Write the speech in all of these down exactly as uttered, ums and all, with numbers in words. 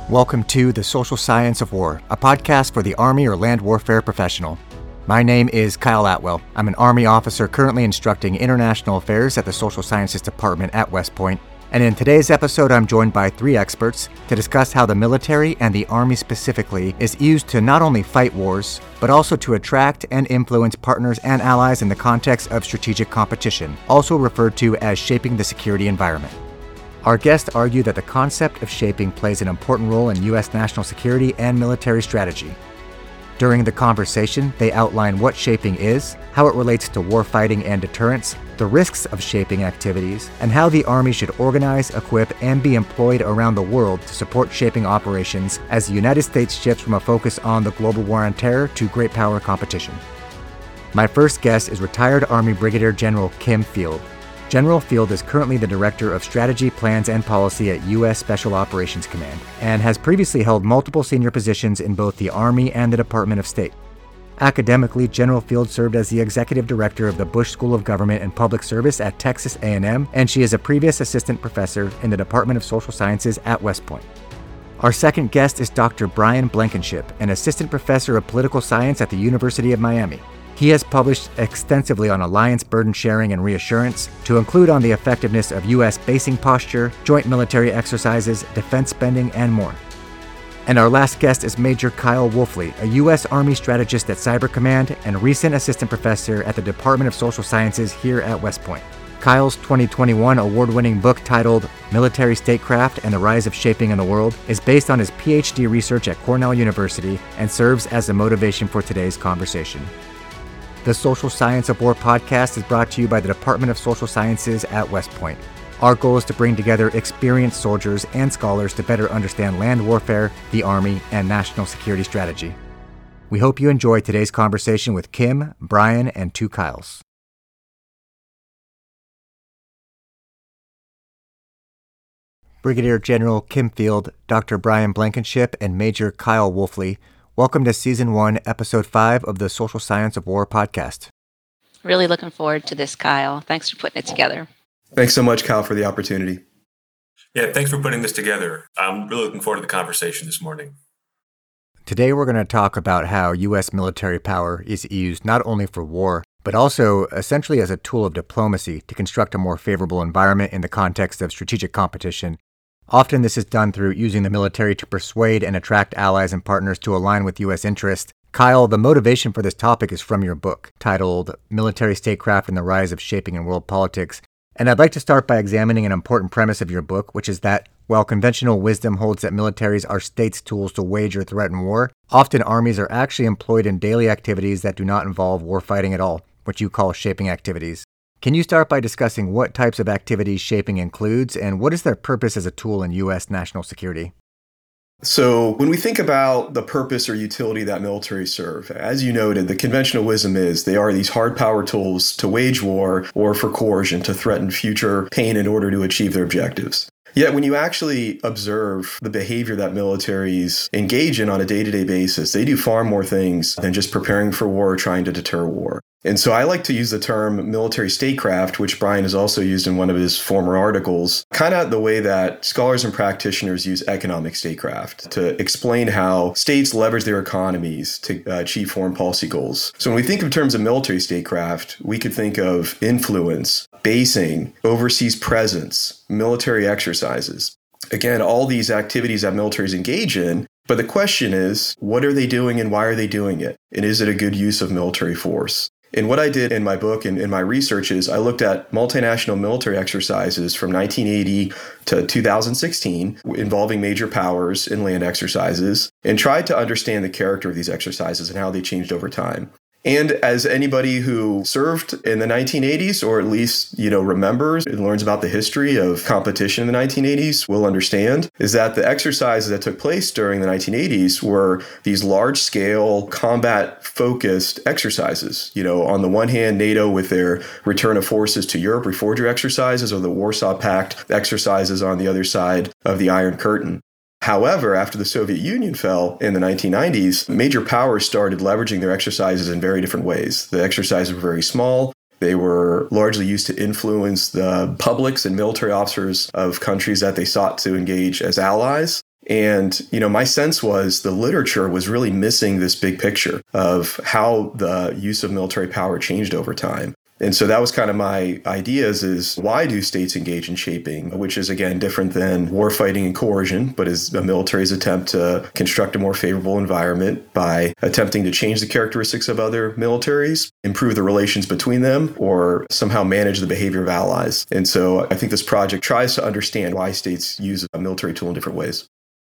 Welcome to The Social Science of War, a podcast for the Army or land warfare professional. My name is Kyle Atwell. I'm an Army officer currently instructing international affairs at the Social Sciences Department at West Point. And in today's episode, I'm joined by three experts to discuss how the military, and the Army specifically, is used to not only fight wars, but also to attract and influence partners and allies in the context of strategic competition, also referred to as shaping the security environment. Our guests argue that the concept of shaping plays an important role in U S national security and military strategy. During the conversation, they outline what shaping is, how it relates to warfighting and deterrence, the risks of shaping activities, and how the Army should organize, equip, and be employed around the world to support shaping operations as the United States shifts from a focus on the global war on terror to great power competition. My first guest is retired Army Brigadier General Kim Field. General Field is currently the Director of Strategy, Plans, and Policy at U S Special Operations Command, and has previously held multiple senior positions in both the Army and the Department of State. Academically, General Field served as the Executive Director of the Bush School of Government and Public Service at Texas A and M, and she is a previous Assistant Professor in the Department of Social Sciences at West Point. Our second guest is Doctor Brian Blankenship, an Assistant Professor of Political Science at the University of Miami. He has published extensively on alliance burden sharing and reassurance, to include on the effectiveness of U S basing posture, joint military exercises, defense spending, and more. And our last guest is Major Kyle Wolfley, a U S Army strategist at Cyber Command and recent assistant professor at the Department of Social Sciences here at West Point. Kyle's twenty twenty-one award-winning book titled Military Statecraft and the Rise of Shaping in the World is based on his P H D research at Cornell University and serves as the motivation for today's conversation. The Social Science of War podcast is brought to you by the Department of Social Sciences at West Point. Our goal is to bring together experienced soldiers and scholars to better understand land warfare, the Army, and national security strategy. We hope you enjoy today's conversation with Kim, Brian, and two Kyles. Brigadier General Kim Field, Doctor Brian Blankenship, and Major Kyle Wolfley, welcome to Season one, Episode five of the Social Science of War podcast. Really looking forward to this, Kyle. Thanks for putting it together. Thanks so much, Kyle, for the opportunity. Yeah, thanks for putting this together. I'm really looking forward to the conversation this morning. Today we're going to talk about how U S military power is used not only for war, but also essentially as a tool of diplomacy to construct a more favorable environment in the context of strategic competition. Often this is done through using the military to persuade and attract allies and partners to align with U S interests. Kyle, the motivation for this topic is from your book, titled Military Statecraft and the Rise of Shaping in World Politics. And I'd like to start by examining an important premise of your book, which is that while conventional wisdom holds that militaries are states' tools to wage or threaten war, often armies are actually employed in daily activities that do not involve warfighting at all, which you call shaping activities. Can you start by discussing what types of activities shaping includes, and what is their purpose as a tool in U S national security? So when we think about the purpose or utility that military serve, as you noted, the conventional wisdom is they are these hard power tools to wage war or for coercion to threaten future pain in order to achieve their objectives. Yet when you actually observe the behavior that militaries engage in on a day-to-day basis, they do far more things than just preparing for war or trying to deter war. And so I like to use the term military statecraft, which Brian has also used in one of his former articles, kind of the way that scholars and practitioners use economic statecraft to explain how states leverage their economies to uh, achieve foreign policy goals. So when we think in terms of military statecraft, we could think of influence, basing, overseas presence, military exercises. Again, all these activities that militaries engage in. But the question is, what are they doing and why are they doing it? And is it a good use of military force? And what I did in my book and in my research is I looked at multinational military exercises from nineteen eighty to two thousand sixteen involving major powers in land exercises and tried to understand the character of these exercises and how they changed over time. And as anybody who served in the nineteen eighties, or at least, you know, remembers and learns about the history of competition in the nineteen eighties will understand, is that the exercises that took place during the nineteen eighties were these large-scale combat-focused exercises. You know, on the one hand, NATO with their return of forces to Europe reforger exercises, or the Warsaw Pact exercises on the other side of the Iron Curtain. However, after the Soviet Union fell in the nineteen nineties, major powers started leveraging their exercises in very different ways. The exercises were very small. They were largely used to influence the publics and military officers of countries that they sought to engage as allies. And, you know, my sense was the literature was really missing this big picture of how the use of military power changed over time. And so that was kind of my ideas is why do states engage in shaping, which is, again, different than war fighting and coercion, but is a military's attempt to construct a more favorable environment by attempting to change the characteristics of other militaries, improve the relations between them, or somehow manage the behavior of allies. And so I think this project tries to understand why states use a military tool in different ways.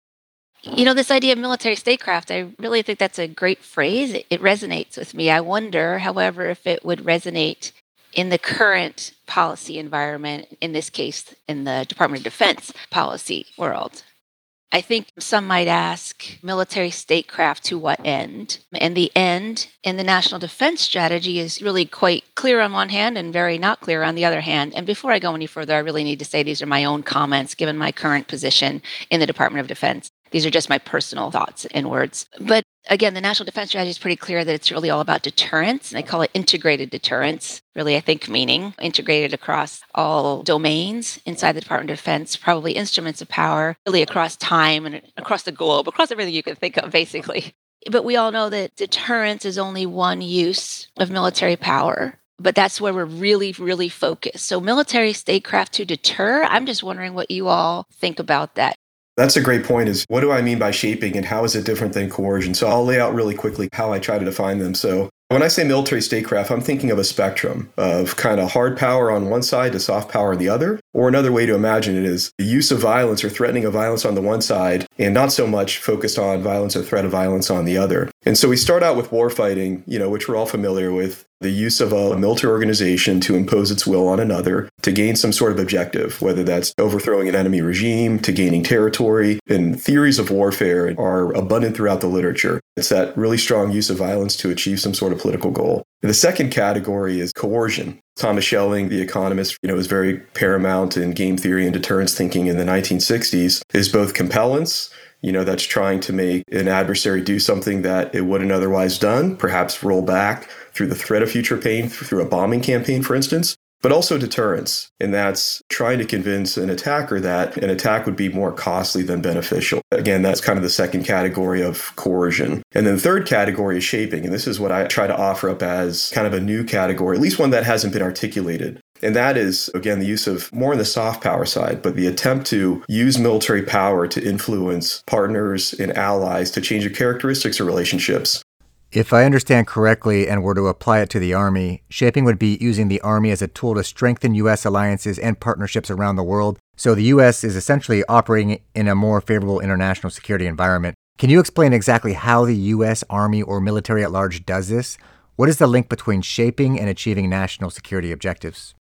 You know, this idea of military statecraft, I really think that's a great phrase. It, it resonates with me. I wonder, however, if it would resonate in the current policy environment, in this case, in the Department of Defense policy world. I think some might ask, military statecraft to what end? And the end in the national defense strategy is really quite clear on one hand and very not clear on the other hand. And before I go any further, I really need to say these are my own comments given my current position in the Department of Defense. These are just my personal thoughts and words. But again, the national defense strategy is pretty clear that it's really all about deterrence. And they call it integrated deterrence, really, I think, meaning integrated across all domains inside the Department of Defense, probably instruments of power, really across time and across the globe, across everything you can think of, basically. But we all know that deterrence is only one use of military power. But that's where we're really, really focused. So military statecraft to deter, I'm just wondering what you all think about that. That's a great point is what do I mean by shaping and how is it different than coercion? So I'll lay out really quickly how I try to define them. So when I say military statecraft, I'm thinking of a spectrum of kind of hard power on one side to soft power on the other. Or another way to imagine it is the use of violence or threatening of violence on the one side and not so much focused on violence or threat of violence on the other. And so we start out with war fighting, you know, which we're all familiar with, the use of a military organization to impose its will on another to gain some sort of objective, whether that's overthrowing an enemy regime, to gaining territory. And theories of warfare are abundant throughout the literature. It's that really strong use of violence to achieve some sort of political goal. And the second category is coercion. Thomas Schelling, the economist, you know, was very paramount in game theory and deterrence thinking in the nineteen sixties, is both compellence, you know, that's trying to make an adversary do something that it wouldn't otherwise done, perhaps roll back through the threat of future pain, through a bombing campaign, for instance, but also deterrence. And that's trying to convince an attacker that an attack would be more costly than beneficial. Again, that's kind of the second category of coercion. And then the third category is shaping. And this is what I try to offer up as kind of a new category, at least one that hasn't been articulated. And that is, again, the use of more on the soft power side, but the attempt to use military power to influence partners and allies to change the characteristics of relationships. If I understand correctly and were to apply it to the Army, shaping would be using the Army as a tool to strengthen U S alliances and partnerships around the world. So the U S is essentially operating in a more favorable international security environment. Can you explain exactly how the U S Army or military at large does this? What is the link between shaping and achieving national security objectives?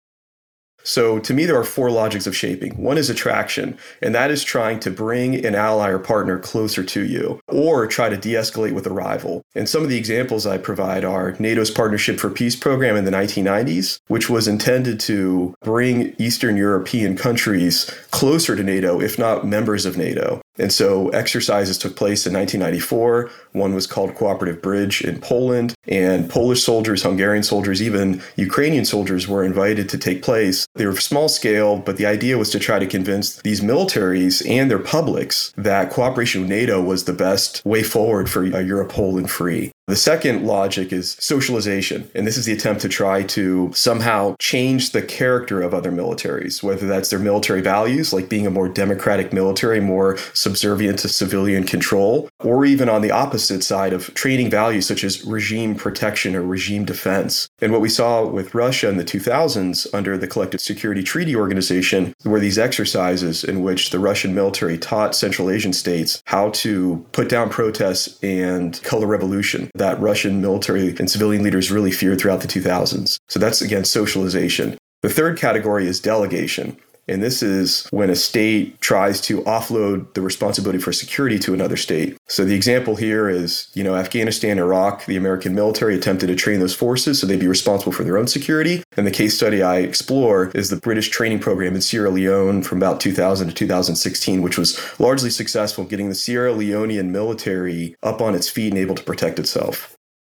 So to me, there are four logics of shaping. One is attraction, and that is trying to bring an ally or partner closer to you, or try to de-escalate with a rival. And some of the examples I provide are NATO's Partnership for Peace program in the nineteen nineties, which was intended to bring Eastern European countries closer to NATO, if not members of NATO. And so exercises took place in nineteen ninety-four. One was called Cooperative Bridge in Poland, and Polish soldiers, Hungarian soldiers, even Ukrainian soldiers were invited to take place. They were small scale, but the idea was to try to convince these militaries and their publics that cooperation with NATO was the best way forward for a Europe whole and free. The second logic is socialization, and this is the attempt to try to somehow change the character of other militaries, whether that's their military values, like being a more democratic military, more subservient to civilian control, or even on the opposite side of training values such as regime protection or regime defense. And what we saw with Russia in the two thousands under the Collective Security Treaty Organization were these exercises in which the Russian military taught Central Asian states how to put down protests and color revolution that Russian military and civilian leaders really feared throughout the two thousands. So that's, again, socialization. The third category is delegation. And this is when a state tries to offload the responsibility for security to another state. So the example here is, you know, Afghanistan, Iraq, the American military attempted to train those forces so they'd be responsible for their own security. And the case study I explore is the British training program in Sierra Leone from about two thousand to two thousand sixteen, which was largely successful getting the Sierra Leonean military up on its feet and able to protect itself.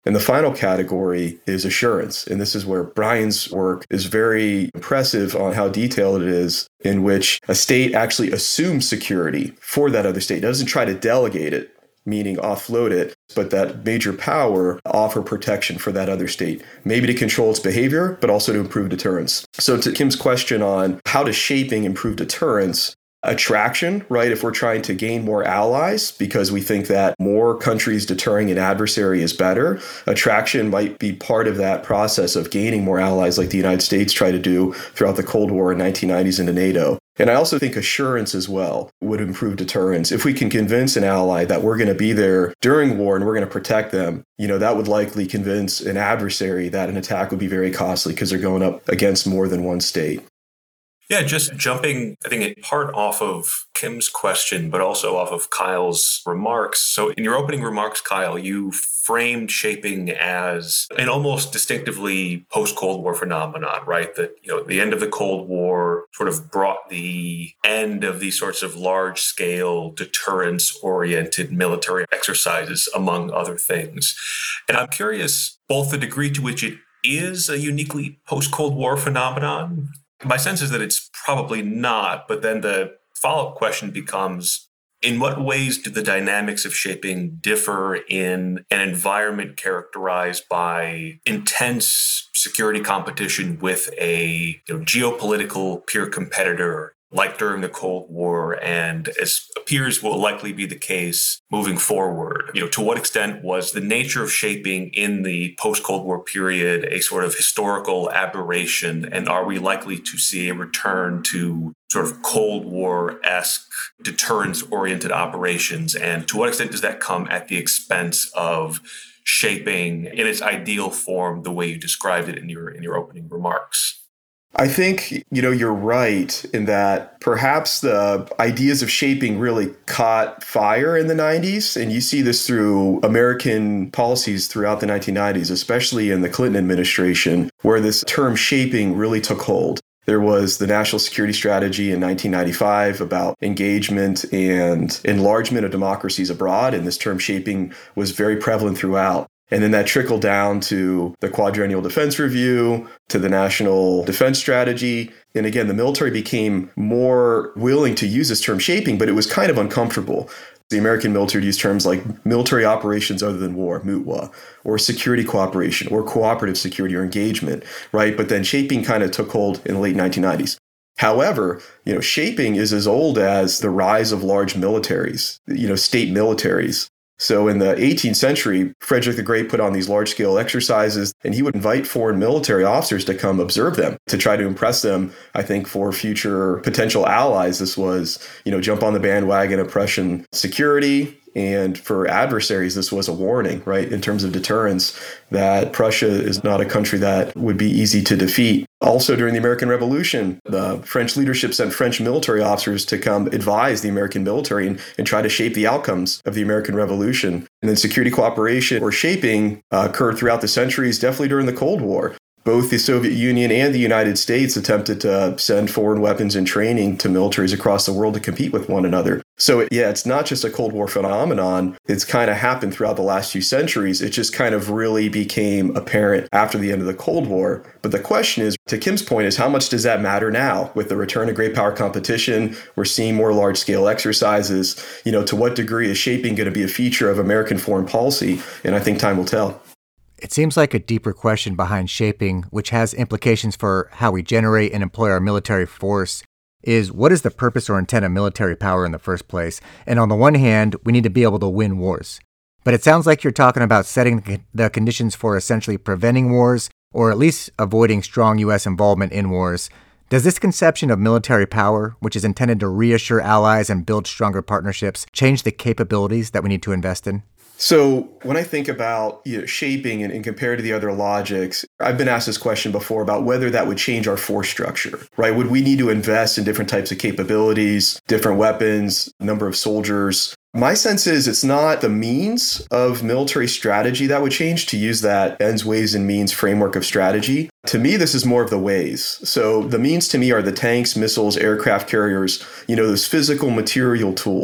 And the final category is assurance. And this is where Brian's work is very impressive on how detailed it is, in which a state actually assumes security for that other state. It doesn't try to delegate it, meaning offload it, but that major power offer protection for that other state, maybe to control its behavior, but also to improve deterrence. So to Kim's question on how does shaping improve deterrence, attraction, right? If we're trying to gain more allies because we think that more countries deterring an adversary is better, attraction might be part of that process of gaining more allies like the United States tried to do throughout the Cold War in nineteen nineties into NATO. And I also think assurance as well would improve deterrence. If we can convince an ally that we're going to be there during war and we're going to protect them, you know, that would likely convince an adversary that an attack would be very costly because they're going up against more than one state. Yeah, just jumping, I think, in part off of Kim's question, but also off of Kyle's remarks. So in your opening remarks, Kyle, you framed shaping as an almost distinctively post-Cold War phenomenon, right? That, you know, the end of the Cold War sort of brought the end of these sorts of large-scale deterrence-oriented military exercises, among other things. And I'm curious both the degree to which it is a uniquely post-Cold War phenomenon. My sense is that it's probably not, but then the follow-up question becomes, in what ways do the dynamics of shaping differ in an environment characterized by intense security competition with a you know, geopolitical peer competitor, like during the Cold War, and as appears will likely be the case moving forward? You know, to what extent was the nature of shaping in the post-Cold War period a sort of historical aberration, and are we likely to see a return to sort of Cold War-esque deterrence-oriented operations, and to what extent does that come at the expense of shaping in its ideal form the way you described it in your in your opening remarks? I think, you know, you're right in that perhaps the ideas of shaping really caught fire in the nineties. And you see this through American policies throughout the nineteen nineties, especially in the Clinton administration, where this term shaping really took hold. There was the National Security Strategy in nineteen ninety-five about engagement and enlargement of democracies abroad. And this term shaping was very prevalent throughout. And then that trickled down to the Quadrennial Defense Review, to the National Defense Strategy. And again, the military became more willing to use this term shaping, but it was kind of uncomfortable. The American military used terms like military operations other than war, M U T W A, or security cooperation, or cooperative security or engagement, right? But then shaping kind of took hold in the late nineteen nineties. However, you know, shaping is as old as the rise of large militaries, you know, state militaries. So in the eighteenth century, Frederick the Great put on these large-scale exercises, and he would invite foreign military officers to come observe them, to try to impress them. I think for future potential allies, this was, you know, jump on the bandwagon of Prussian security. And for adversaries, this was a warning, right, in terms of deterrence, that Prussia is not a country that would be easy to defeat. Also, during the American Revolution, the French leadership sent French military officers to come advise the American military and, and try to shape the outcomes of the American Revolution. And then security cooperation or shaping uh, occurred throughout the centuries, definitely during the Cold War. Both the Soviet Union and the United States attempted to send foreign weapons and training to militaries across the world to compete with one another. So, yeah, it's not just a Cold War phenomenon. It's kind of happened throughout the last few centuries. It just kind of really became apparent after the end of the Cold War. But the question is, to Kim's point, is how much does that matter now? With the return of great power competition, we're seeing more large-scale exercises. You know, to what degree is shaping going to be a feature of American foreign policy? And I think time will tell. It seems like a deeper question behind shaping, which has implications for how we generate and employ our military force, is what is the purpose or intent of military power in the first place? And on the one hand, we need to be able to win wars. But it sounds like you're talking about setting the conditions for essentially preventing wars, or at least avoiding strong U S involvement in wars. Does this conception of military power, which is intended to reassure allies and build stronger partnerships, change the capabilities that we need to invest in? So when I think about you know, shaping and, and compared to the other logics, I've been asked this question before about whether that would change our force structure, right? Would we need to invest in different types of capabilities, different weapons, number of soldiers? My sense is it's not the means of military strategy that would change, to use that ends, ways, and means framework of strategy. To me, this is more of the ways. So the means to me are the tanks, missiles, aircraft carriers, you know, those physical material tools.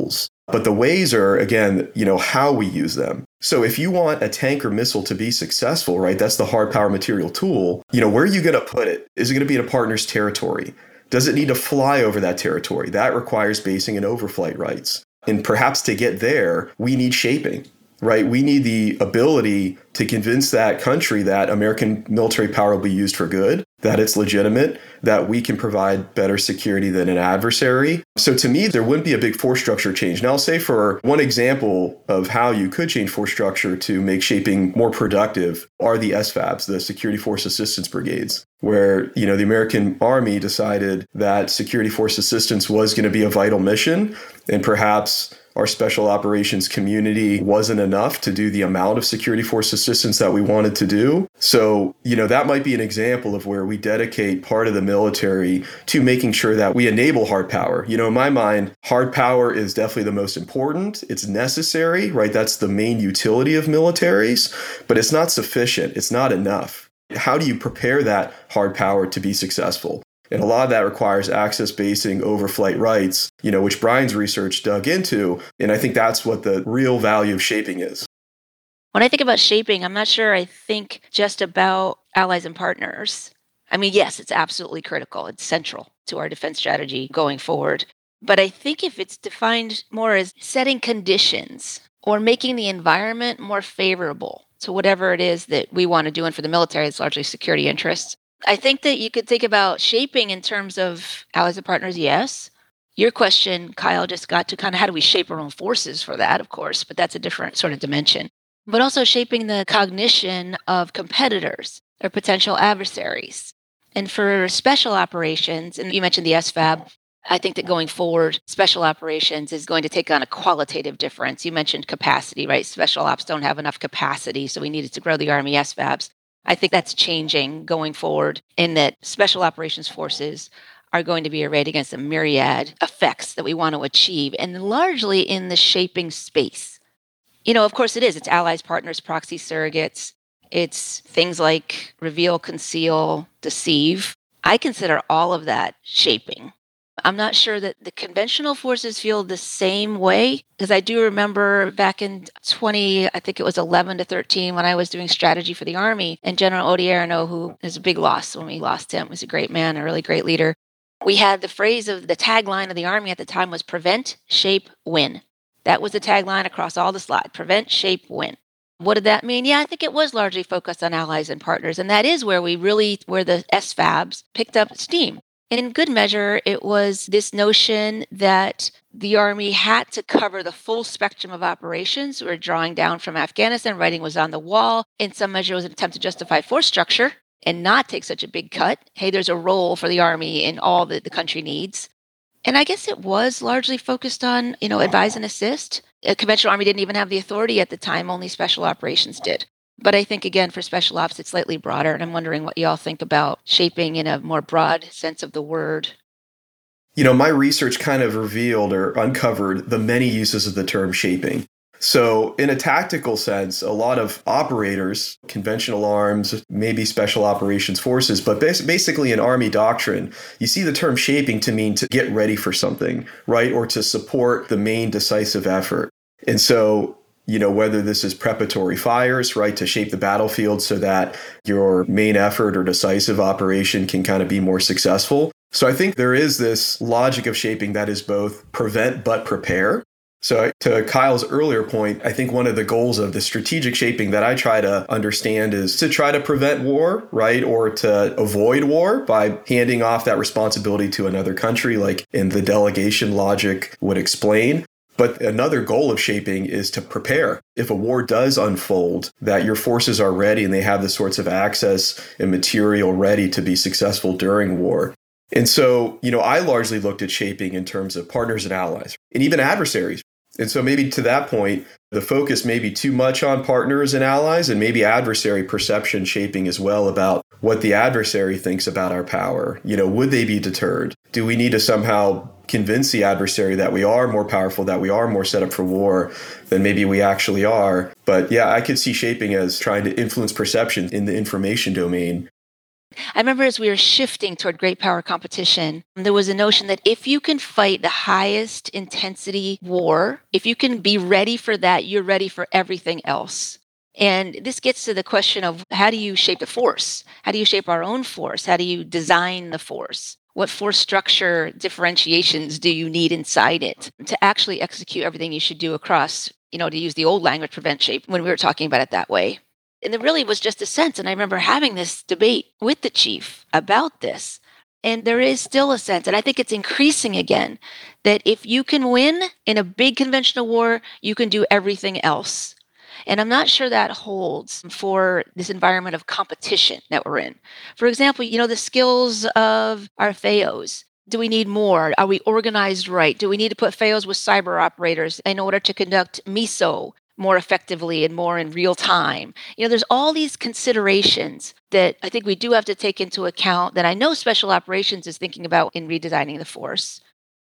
But the ways are, again, you know, how we use them. So if you want a tank or missile to be successful, right, that's the hard power material tool, you know, where are you going to put it? Is it going to be in a partner's territory? Does it need to fly over that territory? That requires basing and overflight rights. And perhaps to get there, we need shaping, right? We need the ability to convince that country that American military power will be used for good, that it's legitimate, that we can provide better security than an adversary. So to me, there wouldn't be a big force structure change. Now, I'll say for one example of how you could change force structure to make shaping more productive are the S FABs, the Security Force Assistance Brigades, where, you know, the American Army decided that security force assistance was going to be a vital mission, and perhaps our special operations community wasn't enough to do the amount of security force assistance that we wanted to do. So, you know, that might be an example of where we dedicate part of the military to making sure that we enable hard power. You know, in my mind, hard power is definitely the most important. It's necessary, right? That's the main utility of militaries, but it's not sufficient. It's not enough. How do you prepare that hard power to be successful? And a lot of that requires access basing overflight rights, you know, which Brian's research dug into. And I think that's what the real value of shaping is. When I think about shaping, I'm not sure I think just about allies and partners. I mean, yes, it's absolutely critical. It's central to our defense strategy going forward. But I think if it's defined more as setting conditions or making the environment more favorable to whatever it is that we want to do, and for the military, it's largely security interests. I think that you could think about shaping in terms of allies and partners, yes. Your question, Kyle, just got to kind of how do we shape our own forces for that, of course, but that's a different sort of dimension. But also shaping the cognition of competitors or potential adversaries. And for special operations, and you mentioned the S FAB, I think that going forward, special operations is going to take on a qualitative difference. You mentioned capacity, right? Special ops don't have enough capacity, so we needed to grow the Army S FABs. I think that's changing going forward in that special operations forces are going to be arrayed against a myriad effects that we want to achieve, and largely in the shaping space. You know, of course it is. It's allies, partners, proxy surrogates. It's things like reveal, conceal, deceive. I consider all of that shaping. I'm not sure that the conventional forces feel the same way, because I do remember back in twenty, I think it was eleven to thirteen, when I was doing strategy for the Army, and General Odierno, who is a big loss when we lost him, was a great man, a really great leader. We had the phrase of the tagline of the Army at the time was prevent, shape, win. That was the tagline across all the slides, prevent, shape, win. What did that mean? Yeah, I think it was largely focused on allies and partners, and that is where we really, where the S FABs picked up steam. And in good measure, it was this notion that the Army had to cover the full spectrum of operations. We were drawing down from Afghanistan, writing was on the wall. In some measure, it was an attempt to justify force structure and not take such a big cut. Hey, there's a role for the Army in all that the country needs. And I guess it was largely focused on, you know, advise and assist. A conventional Army didn't even have the authority at the time, only special operations did. But I think, again, for special ops, it's slightly broader. And I'm wondering what you all think about shaping in a more broad sense of the word. You know, my research kind of revealed or uncovered the many uses of the term shaping. So in a tactical sense, a lot of operators, conventional arms, maybe special operations forces, but basically in Army doctrine, you see the term shaping to mean to get ready for something, right? Or to support the main decisive effort. And so, you know, whether this is preparatory fires, right, to shape the battlefield so that your main effort or decisive operation can kind of be more successful. So I think there is this logic of shaping that is both prevent but prepare. So to Kyle's earlier point, I think one of the goals of the strategic shaping that I try to understand is to try to prevent war, right? Or to avoid war by handing off that responsibility to another country, like in the delegation logic would explain. But another goal of shaping is to prepare. If a war does unfold, that your forces are ready and they have the sorts of access and material ready to be successful during war. And so, you know, I largely looked at shaping in terms of partners and allies and even adversaries. And so maybe to that point, the focus may be too much on partners and allies and maybe adversary perception shaping as well about what the adversary thinks about our power. You know, would they be deterred? Do we need to somehow convince the adversary that we are more powerful, that we are more set up for war than maybe we actually are? But yeah, I could see shaping as trying to influence perception in the information domain. I remember as we were shifting toward great power competition, there was a notion that if you can fight the highest intensity war, if you can be ready for that, you're ready for everything else. And this gets to the question of how do you shape the force? How do you shape our own force? How do you design the force? What force structure differentiations do you need inside it to actually execute everything you should do across, you know, to use the old language, prevent, shape, when we were talking about it that way? And there really was just a sense. And I remember having this debate with the chief about this. And there is still a sense, and I think it's increasing again, that if you can win in a big conventional war, you can do everything else. And I'm not sure that holds for this environment of competition that we're in. For example, you know, the skills of our F A Os. Do we need more? Are we organized right? Do we need to put F A Os with cyber operators in order to conduct M I S O more effectively and more in real time? You know, there's all these considerations that I think we do have to take into account that I know Special Operations is thinking about in redesigning the force.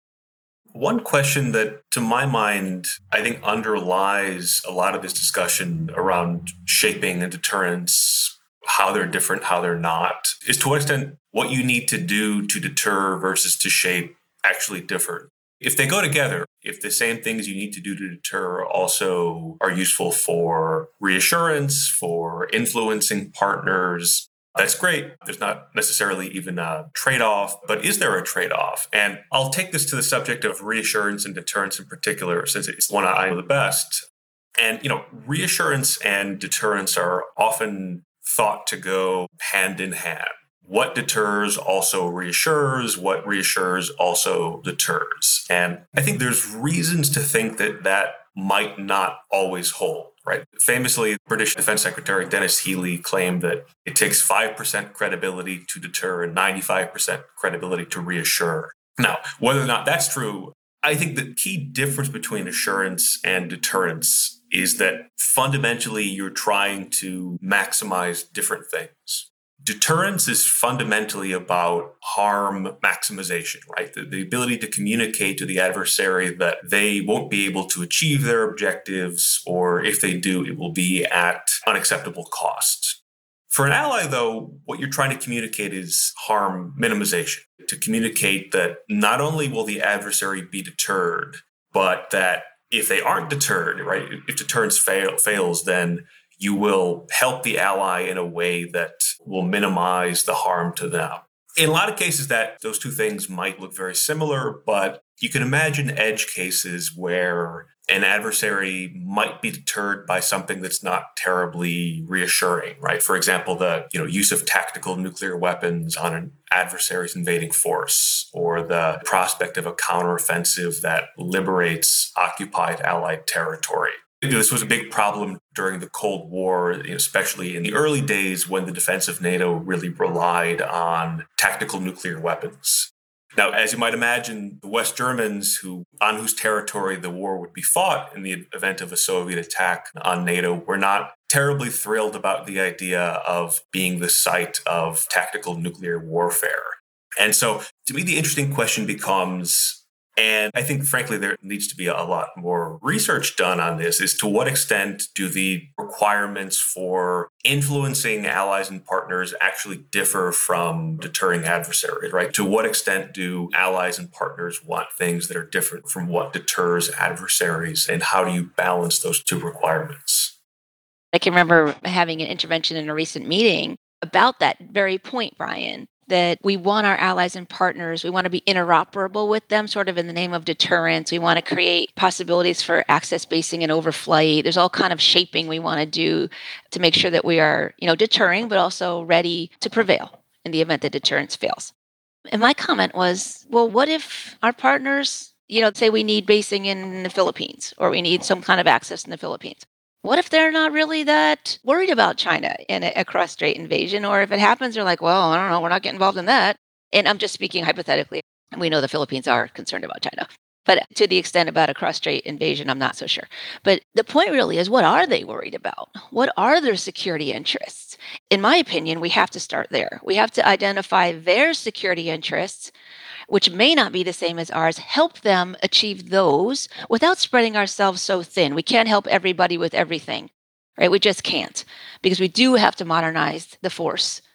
One question that, to my mind, I think underlies a lot of this discussion around shaping and deterrence, how they're different, how they're not, is to what extent what you need to do to deter versus to shape actually differ. If they go together, if the same things you need to do to deter also are useful for reassurance, for influencing partners, that's great. There's not necessarily even a trade-off, but is there a trade-off? And I'll take this to the subject of reassurance and deterrence in particular, since it's one I know the best. And, you know, reassurance and deterrence are often thought to go hand in hand. What deters also reassures, what reassures also deters. And I think there's reasons to think that that might not always hold, right? Famously, British Defense Secretary Dennis Healey claimed that it takes five percent credibility to deter and ninety-five percent credibility to reassure. Now, whether or not that's true, I think the key difference between assurance and deterrence is that fundamentally you're trying to maximize different things. Deterrence is fundamentally about harm maximization, right? The, the ability to communicate to the adversary that they won't be able to achieve their objectives, or if they do, it will be at unacceptable cost. For an ally, though, what you're trying to communicate is harm minimization, to communicate that not only will the adversary be deterred, but that if they aren't deterred, right, if deterrence fail, fails, then you will help the ally in a way that will minimize the harm to them. In a lot of cases, that those two things might look very similar, but you can imagine edge cases where an adversary might be deterred by something that's not terribly reassuring, right? For example, the you know use of tactical nuclear weapons on an adversary's invading force, or the prospect of a counteroffensive that liberates occupied Allied territory. This was a big problem during the Cold War, especially in the early days when the defense of NATO really relied on tactical nuclear weapons. Now, as you might imagine, the West Germans, who on whose territory the war would be fought in the event of a Soviet attack on NATO, were not terribly thrilled about the idea of being the site of tactical nuclear warfare. And so, to me, the interesting question becomes, and I think, frankly, there needs to be a lot more research done on this, is to what extent do the requirements for influencing allies and partners actually differ from deterring adversaries, right? To what extent do allies and partners want things that are different from what deters adversaries, and how do you balance those two requirements? I can remember having an intervention in a recent meeting about that very point, Brian, that we want our allies and partners, we want to be interoperable with them, sort of in the name of deterrence. We want to create possibilities for access basing and overflight. There's all kind of shaping we want to do to make sure that we are, you know, deterring, but also ready to prevail in the event that deterrence fails. And my comment was, well, what if our partners, you know, say we need basing in the Philippines, or we need some kind of access in the Philippines? What if they're not really that worried about China in a, a cross-strait invasion? Or if it happens, they're like, well, I don't know, we're not getting involved in that. And I'm just speaking hypothetically. And we know the Philippines are concerned about China. But to the extent about a cross-strait invasion, I'm not so sure. But the point really is, what are they worried about? What are their security interests? In my opinion, we have to start there. We have to identify their security interests, which may not be the same as ours, help them achieve those without spreading ourselves so thin. We can't help everybody with everything, right? We just can't, because we do have to modernize the force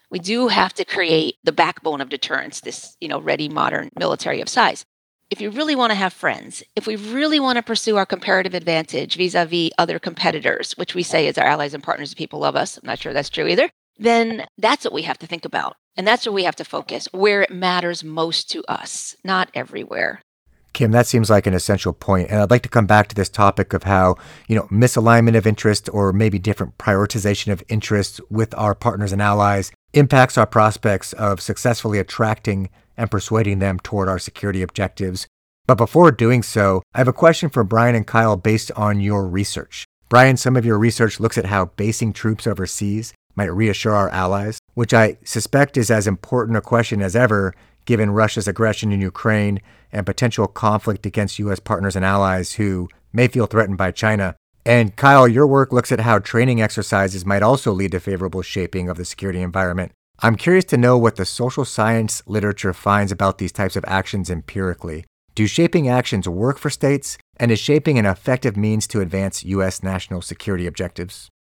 We do have to create the backbone of deterrence, this, you know, ready modern military of size. If you really want to have friends, if we really want to pursue our comparative advantage vis-a-vis other competitors, which we say is our allies and partners, people love us, I'm not sure that's true either, then that's what we have to think about. And that's where we have to focus, where it matters most to us, not everywhere. Kim, that seems like an essential point. And I'd like to come back to this topic of how, you know, misalignment of interest or maybe different prioritization of interests with our partners and allies impacts our prospects of successfully attracting and persuading them toward our security objectives. But before doing so, I have a question for Brian and Kyle based on your research. Brian, some of your research looks at how basing troops overseas might reassure our allies, which I suspect is as important a question as ever given Russia's aggression in Ukraine and potential conflict against U S partners and allies who may feel threatened by China. And Kyle, your work looks at how training exercises might also lead to favorable shaping of the security environment. I'm curious to know what the social science literature finds about these types of actions empirically. Do shaping actions work for states? And is shaping an effective means to advance U S national security objectives?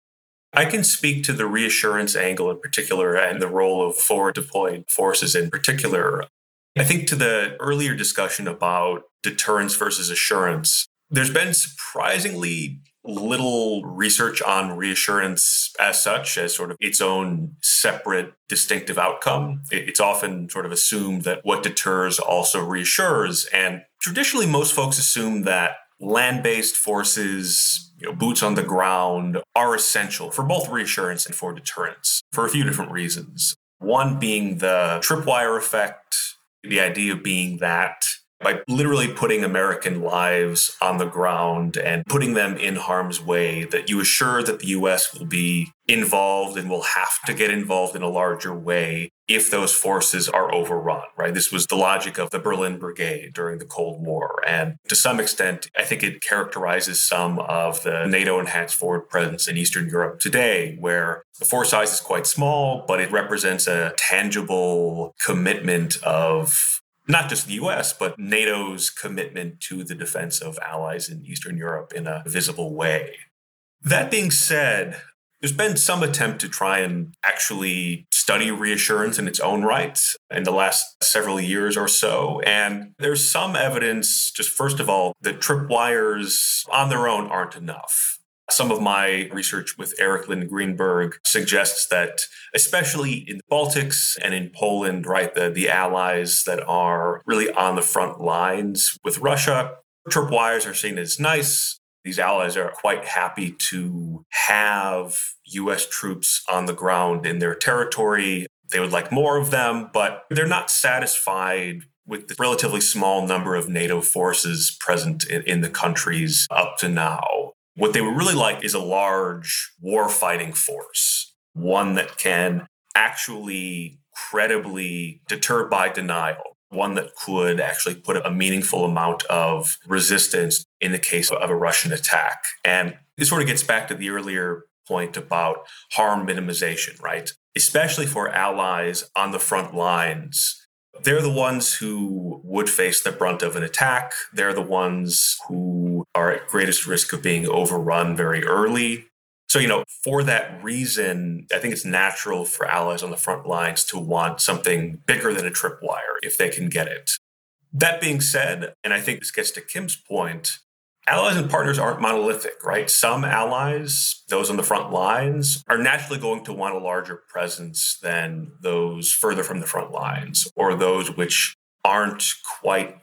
I can speak to the reassurance angle in particular and the role of forward deployed forces in particular. I think to the earlier discussion about deterrence versus assurance, there's been surprisingly little research on reassurance as such, as sort of its own separate distinctive outcome. It's often sort of assumed that what deters also reassures. And traditionally, most folks assume that land-based forces, you know, boots on the ground, are essential for both reassurance and for deterrence for a few different reasons. One being the tripwire effect, the idea being that by literally putting American lives on the ground and putting them in harm's way, that you assure that the U S will be involved and will have to get involved in a larger way if those forces are overrun, right? This was the logic of the Berlin Brigade during the Cold War. And to some extent, I think it characterizes some of the NATO enhanced forward presence in Eastern Europe today, where the force size is quite small, but it represents a tangible commitment of not just the U S, but NATO's commitment to the defense of allies in Eastern Europe in a visible way. That being said, there's been some attempt to try and actually study reassurance in its own right in the last several years or so. And there's some evidence, just first of all, that tripwires on their own aren't enough. Some of my research with Eric Lynn Greenberg suggests that, especially in the Baltics and in Poland, right, the, the allies that are really on the front lines with Russia, tripwires are seen as nice. These allies are quite happy to have U S troops on the ground in their territory. They would like more of them, but they're not satisfied with the relatively small number of NATO forces present in, in the countries up to now. What they would really like is a large war-fighting force, one that can actually credibly deter by denial, one that could actually put a meaningful amount of resistance in the case of a Russian attack. And this sort of gets back to the earlier point about harm minimization, right? Especially for allies on the front lines. They're the ones who would face the brunt of an attack. They're the ones who are at greatest risk of being overrun very early. So, you know, for that reason, I think it's natural for allies on the front lines to want something bigger than a tripwire if they can get it. That being said, and I think this gets to Kim's point, allies and partners aren't monolithic, right? Some allies, those on the front lines, are naturally going to want a larger presence than those further from the front lines, or those which aren't quite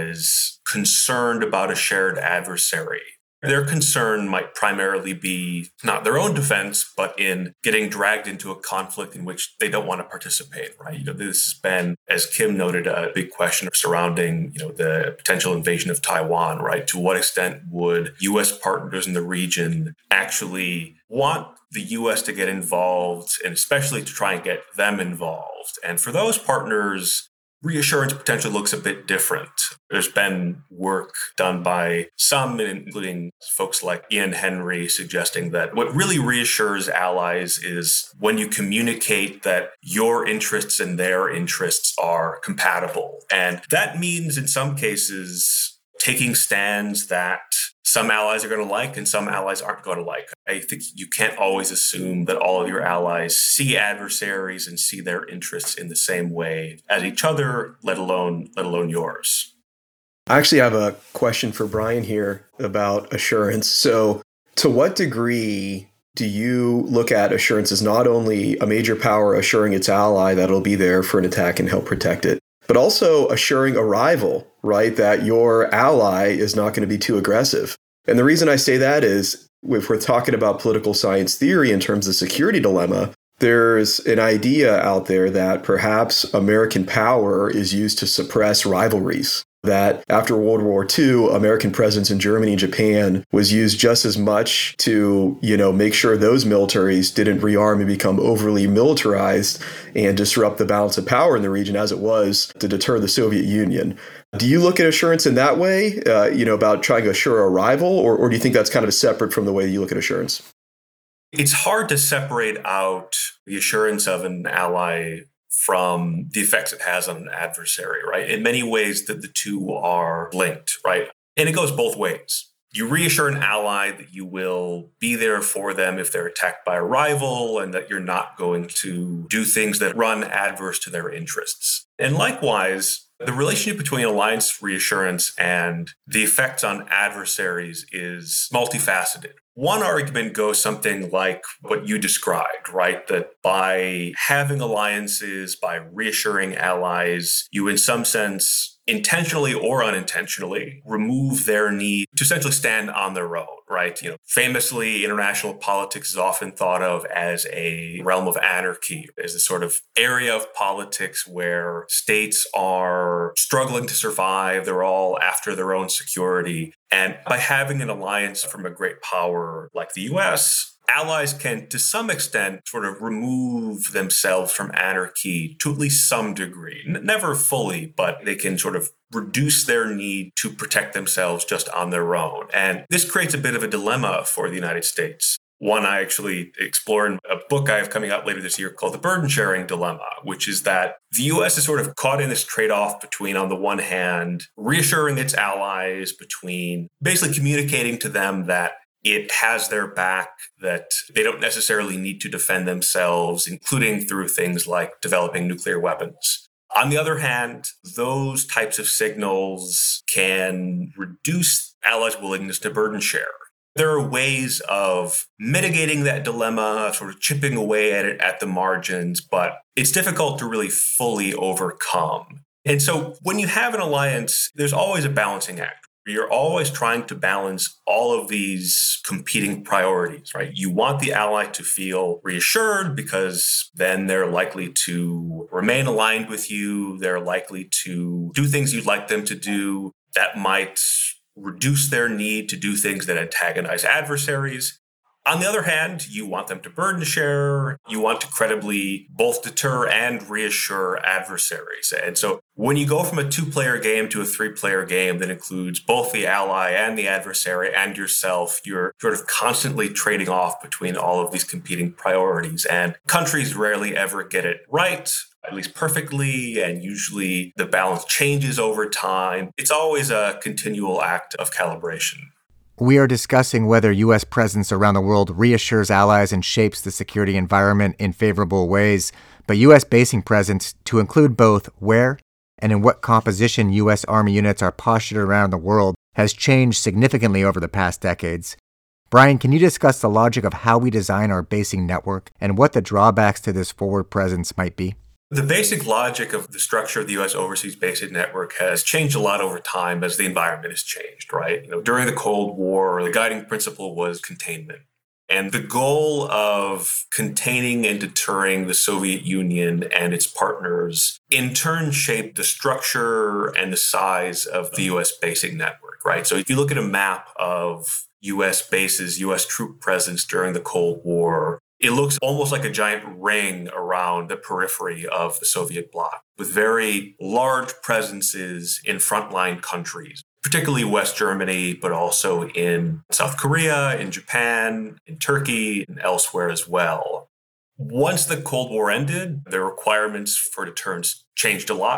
as concerned about a shared adversary. Their concern might primarily be not their own defense, but in getting dragged into a conflict in which they don't want to participate, right? You know, this has been, as Kim noted, a big question surrounding, you know, the potential invasion of Taiwan, right? To what extent would U S partners in the region actually want the U S to get involved, and especially to try and get them involved? And for those partners, reassurance potentially looks a bit different. There's been work done by some, including folks like Ian Henry, suggesting that what really reassures allies is when you communicate that your interests and their interests are compatible. And that means in some cases taking stands that some allies are going to like and some allies aren't going to like. I think you can't always assume that all of your allies see adversaries and see their interests in the same way as each other, let alone let alone yours. I actually have a question for Brian here about assurance. So, to what degree do you look at assurance as not only a major power assuring its ally that it'll be there for an attack and help protect it, but also assuring a rival, right, that your ally is not going to be too aggressive? And the reason I say that is, if we're talking about political science theory in terms of security dilemma, there's an idea out there that perhaps American power is used to suppress rivalries. That after World War Two, American presence in Germany and Japan was used just as much to, you know, make sure those militaries didn't rearm and become overly militarized and disrupt the balance of power in the region as it was to deter the Soviet Union. Do you look at assurance in that way, uh, you know, about trying to assure a rival, or, or do you think that's kind of separate from the way you look at assurance? It's hard to separate out the assurance of an ally from the effects it has on an adversary, right? In many ways, that the two are linked, right? And it goes both ways. You reassure an ally that you will be there for them if they're attacked by a rival and that you're not going to do things that run adverse to their interests. And likewise, the relationship between alliance reassurance and the effects on adversaries is multifaceted. One argument goes something like what you described, right? That by having alliances, by reassuring allies, you in some sense, intentionally or unintentionally, remove their need to essentially stand on their own, right? You know, famously, international politics is often thought of as a realm of anarchy, as the sort of area of politics where states are struggling to survive. They're all after their own security. And by having an alliance from a great power like the U S, allies can, to some extent, sort of remove themselves from anarchy to at least some degree. N- never fully, but they can sort of reduce their need to protect themselves just on their own. And this creates a bit of a dilemma for the United States. One I actually explore in a book I have coming out later this year called The Burden Sharing Dilemma, which is that the U S is sort of caught in this trade-off between, on the one hand, reassuring its allies, between basically communicating to them that it has their back, that they don't necessarily need to defend themselves, including through things like developing nuclear weapons. On the other hand, those types of signals can reduce allies' willingness to burden share. There are ways of mitigating that dilemma, sort of chipping away at it at the margins, but it's difficult to really fully overcome. And so when you have an alliance, there's always a balancing act. You're always trying to balance all of these competing priorities, right? You want the ally to feel reassured because then they're likely to remain aligned with you. They're likely to do things you'd like them to do. That might reduce their need to do things that antagonize adversaries. On the other hand, you want them to burden share. You want to credibly both deter and reassure adversaries. And so when you go from a two-player game to a three-player game that includes both the ally and the adversary and yourself, you're sort of constantly trading off between all of these competing priorities. And countries rarely ever get it right, at least perfectly, and usually the balance changes over time. It's always a continual act of calibration. We are discussing whether U S presence around the world reassures allies and shapes the security environment in favorable ways, but U S basing presence, to include both where and in what composition U S Army units are postured around the world, has changed significantly over the past decades. Brian, can you discuss the logic of how we design our basing network and what the drawbacks to this forward presence might be? The basic logic of the structure of the U S overseas basing network has changed a lot over time as the environment has changed, right? You know, during the Cold War, the guiding principle was containment. And the goal of containing and deterring the Soviet Union and its partners in turn shaped the structure and the size of the U S basing network, right? So if you look at a map of U S bases, U S troop presence during the Cold War, it looks almost like a giant ring around the periphery of the Soviet bloc, with very large presences in frontline countries, particularly West Germany, but also in South Korea, in Japan, in Turkey, and elsewhere as well. Once the Cold War ended, the requirements for deterrence changed a lot.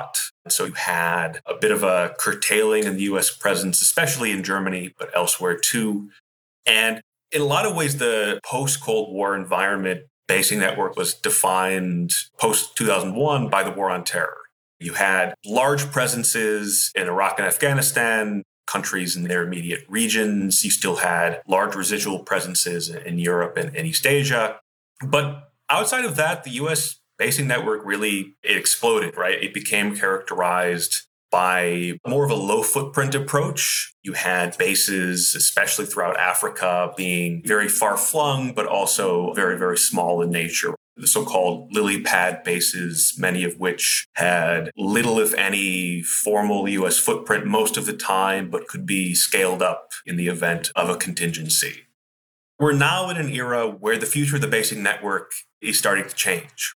So you had a bit of a curtailing in the U S presence, especially in Germany, but elsewhere too. And in a lot of ways, the post-Cold War environment basing network was defined post two thousand one by the War on Terror. You had large presences in Iraq and Afghanistan, countries in their immediate regions. You still had large residual presences in Europe and, and East Asia. But outside of that, the U S basing network really, it exploded, right? It became characterized by more of a low footprint approach. You had bases, especially throughout Africa, being very far flung, but also very, very small in nature. The so-called lily pad bases, many of which had little, if any, formal U S footprint most of the time, but could be scaled up in the event of a contingency. We're now in an era where the future of the basing network is starting to change.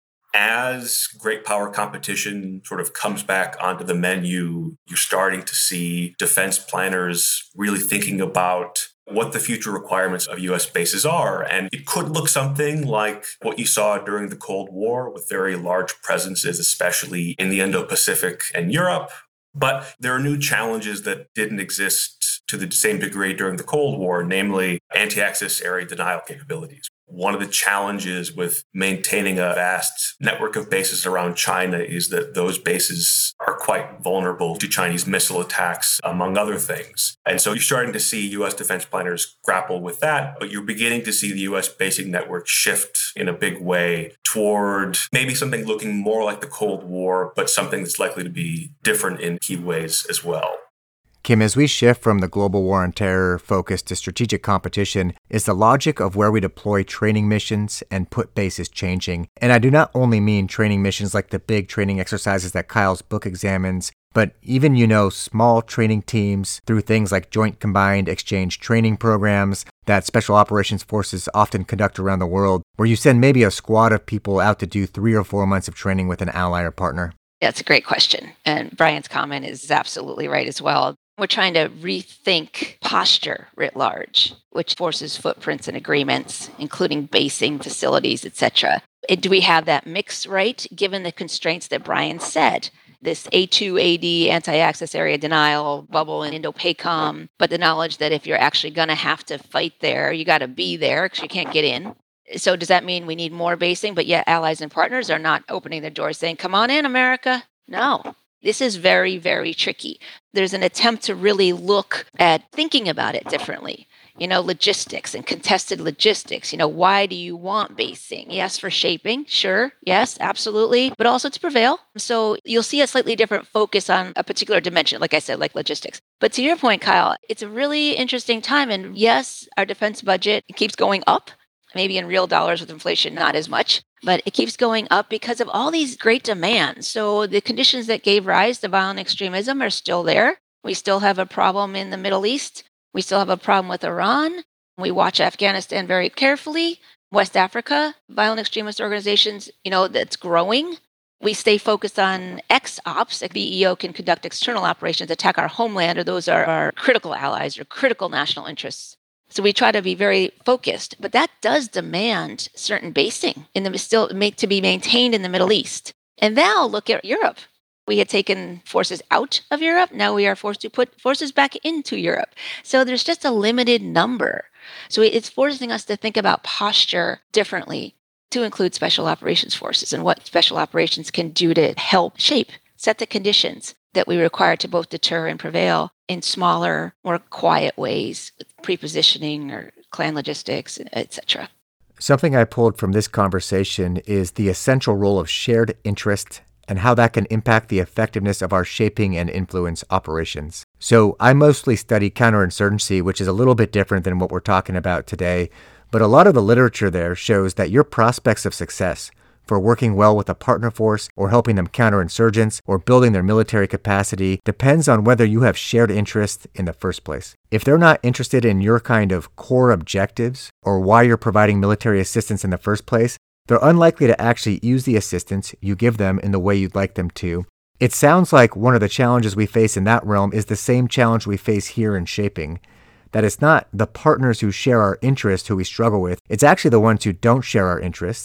As great power competition sort of comes back onto the menu, you're starting to see defense planners really thinking about what the future requirements of U S bases are. And it could look something like what you saw during the Cold War with very large presences, especially in the Indo-Pacific and Europe. But there are new challenges that didn't exist to the same degree during the Cold War, namely anti-access area denial capabilities. One of the challenges with maintaining a vast network of bases around China is that those bases are quite vulnerable to Chinese missile attacks, among other things. And so you're starting to see U S defense planners grapple with that, but you're beginning to see the U S basing network shift in a big way toward maybe something looking more like the Cold War, but something that's likely to be different in key ways as well. Kim, as we shift from the global war on terror focus to strategic competition, is the logic of where we deploy training missions and put bases changing? And I do not only mean training missions like the big training exercises that Kyle's book examines, but even, you know, small training teams through things like joint combined exchange training programs that special operations forces often conduct around the world, where you send maybe a squad of people out to do three or four months of training with an ally or partner. That's a great question. And Brian's comment is absolutely right as well. We're trying to rethink posture writ large, which forces footprints and agreements, including basing facilities, et cetera. Do we have that mix right, given the constraints that Brian said? This A two A D, anti-access area denial, bubble in Indo-PACOM, but the knowledge that if you're actually going to have to fight there, you got to be there because you can't get in. So does that mean we need more basing, but yet allies and partners are not opening their doors saying, come on in, America? No. This is very, very tricky. There's an attempt to really look at thinking about it differently. You know, logistics and contested logistics. You know, why do you want basing? Yes, for shaping. Sure. Yes, absolutely. But also to prevail. So you'll see a slightly different focus on a particular dimension, like I said, like logistics. But to your point, Kyle, it's a really interesting time. And yes, our defense budget keeps going up. Maybe in real dollars with inflation, not as much, but it keeps going up because of all these great demands. So the conditions that gave rise to violent extremism are still there. We still have a problem in the Middle East. We still have a problem with Iran. We watch Afghanistan very carefully. West Africa, violent extremist organizations, you know, that's growing. We stay focused on X ops. The B E O can conduct external operations, attack our homeland, or those are our critical allies or critical national interests. So we try to be very focused, but that does demand certain basing in the still make to be maintained in the Middle East. And now look at Europe. We had taken forces out of Europe. Now we are forced to put forces back into Europe. So there's just a limited number. So it's forcing us to think about posture differently to include special operations forces and what special operations can do to help shape, set the conditions that we require to both deter and prevail in smaller, more quiet ways, with pre-positioning or clan logistics, et cetera. Something I pulled from this conversation is the essential role of shared interest and how that can impact the effectiveness of our shaping and influence operations. So I mostly study counterinsurgency, which is a little bit different than what we're talking about today, but a lot of the literature there shows that your prospects of success for working well with a partner force or helping them counter insurgents or building their military capacity depends on whether you have shared interest in the first place. If they're not interested in your kind of core objectives or why you're providing military assistance in the first place, they're unlikely to actually use the assistance you give them in the way you'd like them to. It sounds like one of the challenges we face in that realm is the same challenge we face here in shaping. That it's not the partners who share our interests who we struggle with, it's actually the ones who don't share our interests.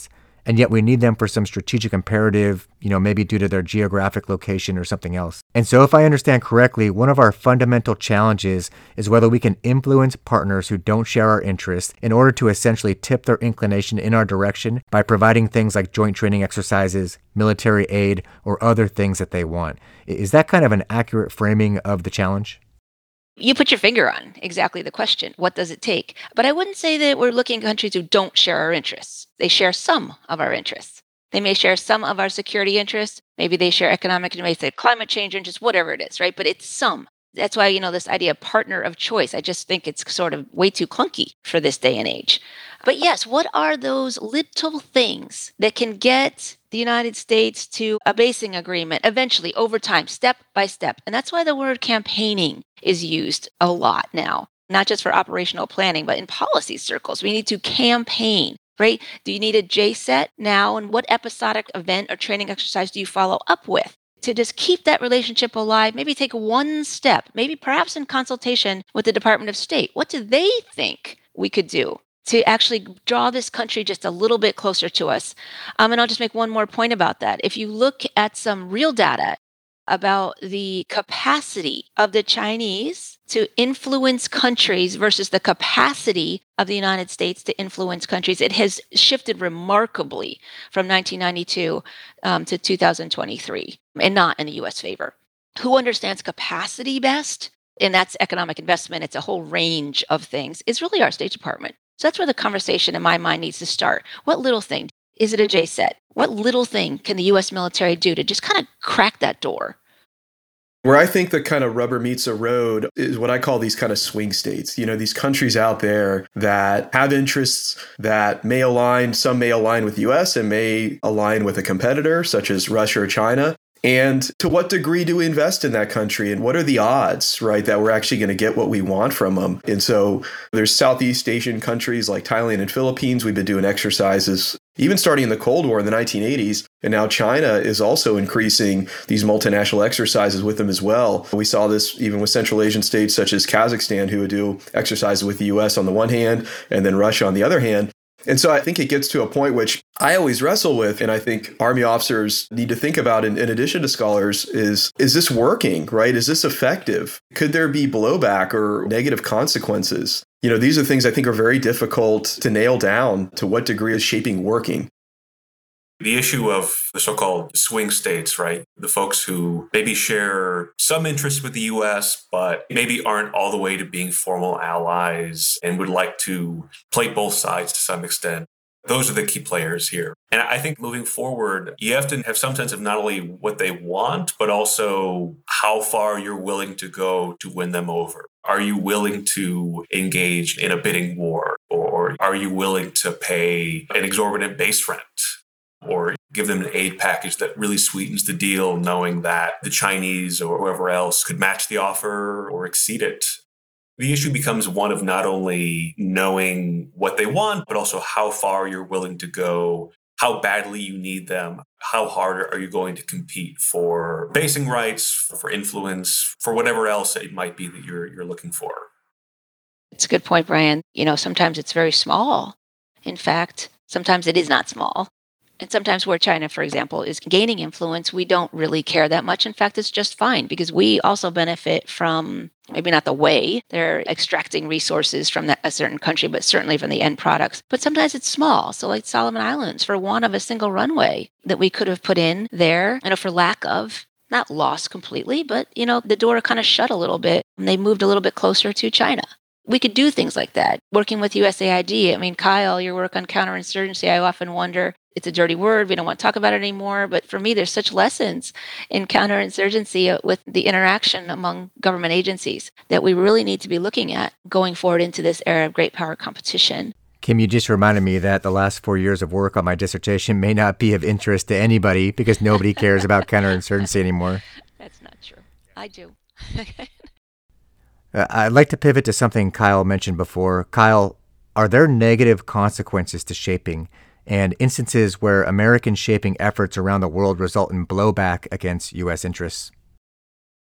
and yet we need them for some strategic imperative, you know, maybe due to their geographic location or something else. And so if I understand correctly, one of our fundamental challenges is whether we can influence partners who don't share our interests in order to essentially tip their inclination in our direction by providing things like joint training exercises, military aid, or other things that they want. Is that kind of an accurate framing of the challenge? You put your finger on exactly the question. What does it take? But I wouldn't say that we're looking at countries who don't share our interests. They share some of our interests. They may share some of our security interests. Maybe they share economic and maybe climate change interests, whatever it is, right? But it's some. That's why, you know, this idea of partner of choice, I just think it's sort of way too clunky for this day and age. But yes, what are those little things that can get the United States to a basing agreement eventually over time, step by step? And that's why the word campaigning is used a lot now, not just for operational planning, but in policy circles. We need to campaign, right? Do you need a J SET now? And what episodic event or training exercise do you follow up with? To just keep that relationship alive, maybe take one step, maybe perhaps in consultation with the Department of State. What do they think we could do to actually draw this country just a little bit closer to us? Um, and I'll just make one more point about that. If you look at some real data about the capacity of the Chinese to influence countries versus the capacity of the United States to influence countries, it has shifted remarkably from nineteen ninety-two um, to two thousand twenty-three, and not in the U S favor. Who understands capacity best? And that's economic investment. It's a whole range of things. It's really our State Department. So that's where the conversation in my mind needs to start. What little thing? Is it a J SET? What little thing can the U S military do to just kind of crack that door? Where I think the kind of rubber meets the road is what I call these kind of swing states. You know, these countries out there that have interests that may align, some may align with the U S and may align with a competitor, such as Russia or China. And to what degree do we invest in that country? And what are the odds, right, that we're actually going to get what we want from them? And so there's Southeast Asian countries like Thailand and Philippines. We've been doing exercises even starting in the Cold War in the nineteen eighties. And now China is also increasing these multinational exercises with them as well. We saw this even with Central Asian states such as Kazakhstan, who would do exercises with the U S on the one hand, and then Russia on the other hand. And so I think it gets to a point which I always wrestle with, and I think Army officers need to think about in, in addition to scholars is, is this working, right? Is this effective? Could there be blowback or negative consequences? You know, these are things I think are very difficult to nail down. To what degree is shaping working? The issue of the so-called swing states, right? The folks who maybe share some interest with the U S, but maybe aren't all the way to being formal allies and would like to play both sides to some extent. Those are the key players here. And I think moving forward, you have to have some sense of not only what they want, but also how far you're willing to go to win them over. Are you willing to engage in a bidding war? Or are you willing to pay an exorbitant base rent? Or give them an aid package that really sweetens the deal, knowing that the Chinese or whoever else could match the offer or exceed it. The issue becomes one of not only knowing what they want, but also how far you're willing to go, how badly you need them, how hard are you going to compete for basing rights, for influence, for whatever else it might be that you're you're looking for. It's a good point, Brian. You know, sometimes it's very small. In fact, sometimes it is not small. And sometimes where China, for example, is gaining influence, we don't really care that much. In fact, it's just fine because we also benefit from, maybe not the way they're extracting resources from that, a certain country, but certainly from the end products. But sometimes it's small. So like Solomon Islands, for want of a single runway that we could have put in there, and for lack of, not lost completely, but, you know, the door kind of shut a little bit and they moved a little bit closer to China. We could do things like that. Working with U S A I D, I mean, Kyle, your work on counterinsurgency, I often wonder, it's a dirty word, we don't want to talk about it anymore, but for me, there's such lessons in counterinsurgency with the interaction among government agencies that we really need to be looking at going forward into this era of great power competition. Kim, you just reminded me that the last four years of work on my dissertation may not be of interest to anybody because nobody cares about counterinsurgency anymore. That's not true. I do. uh, I'd like to pivot to something Kyle mentioned before. Kyle, are there negative consequences to shaping and instances where American shaping efforts around the world result in blowback against U S interests?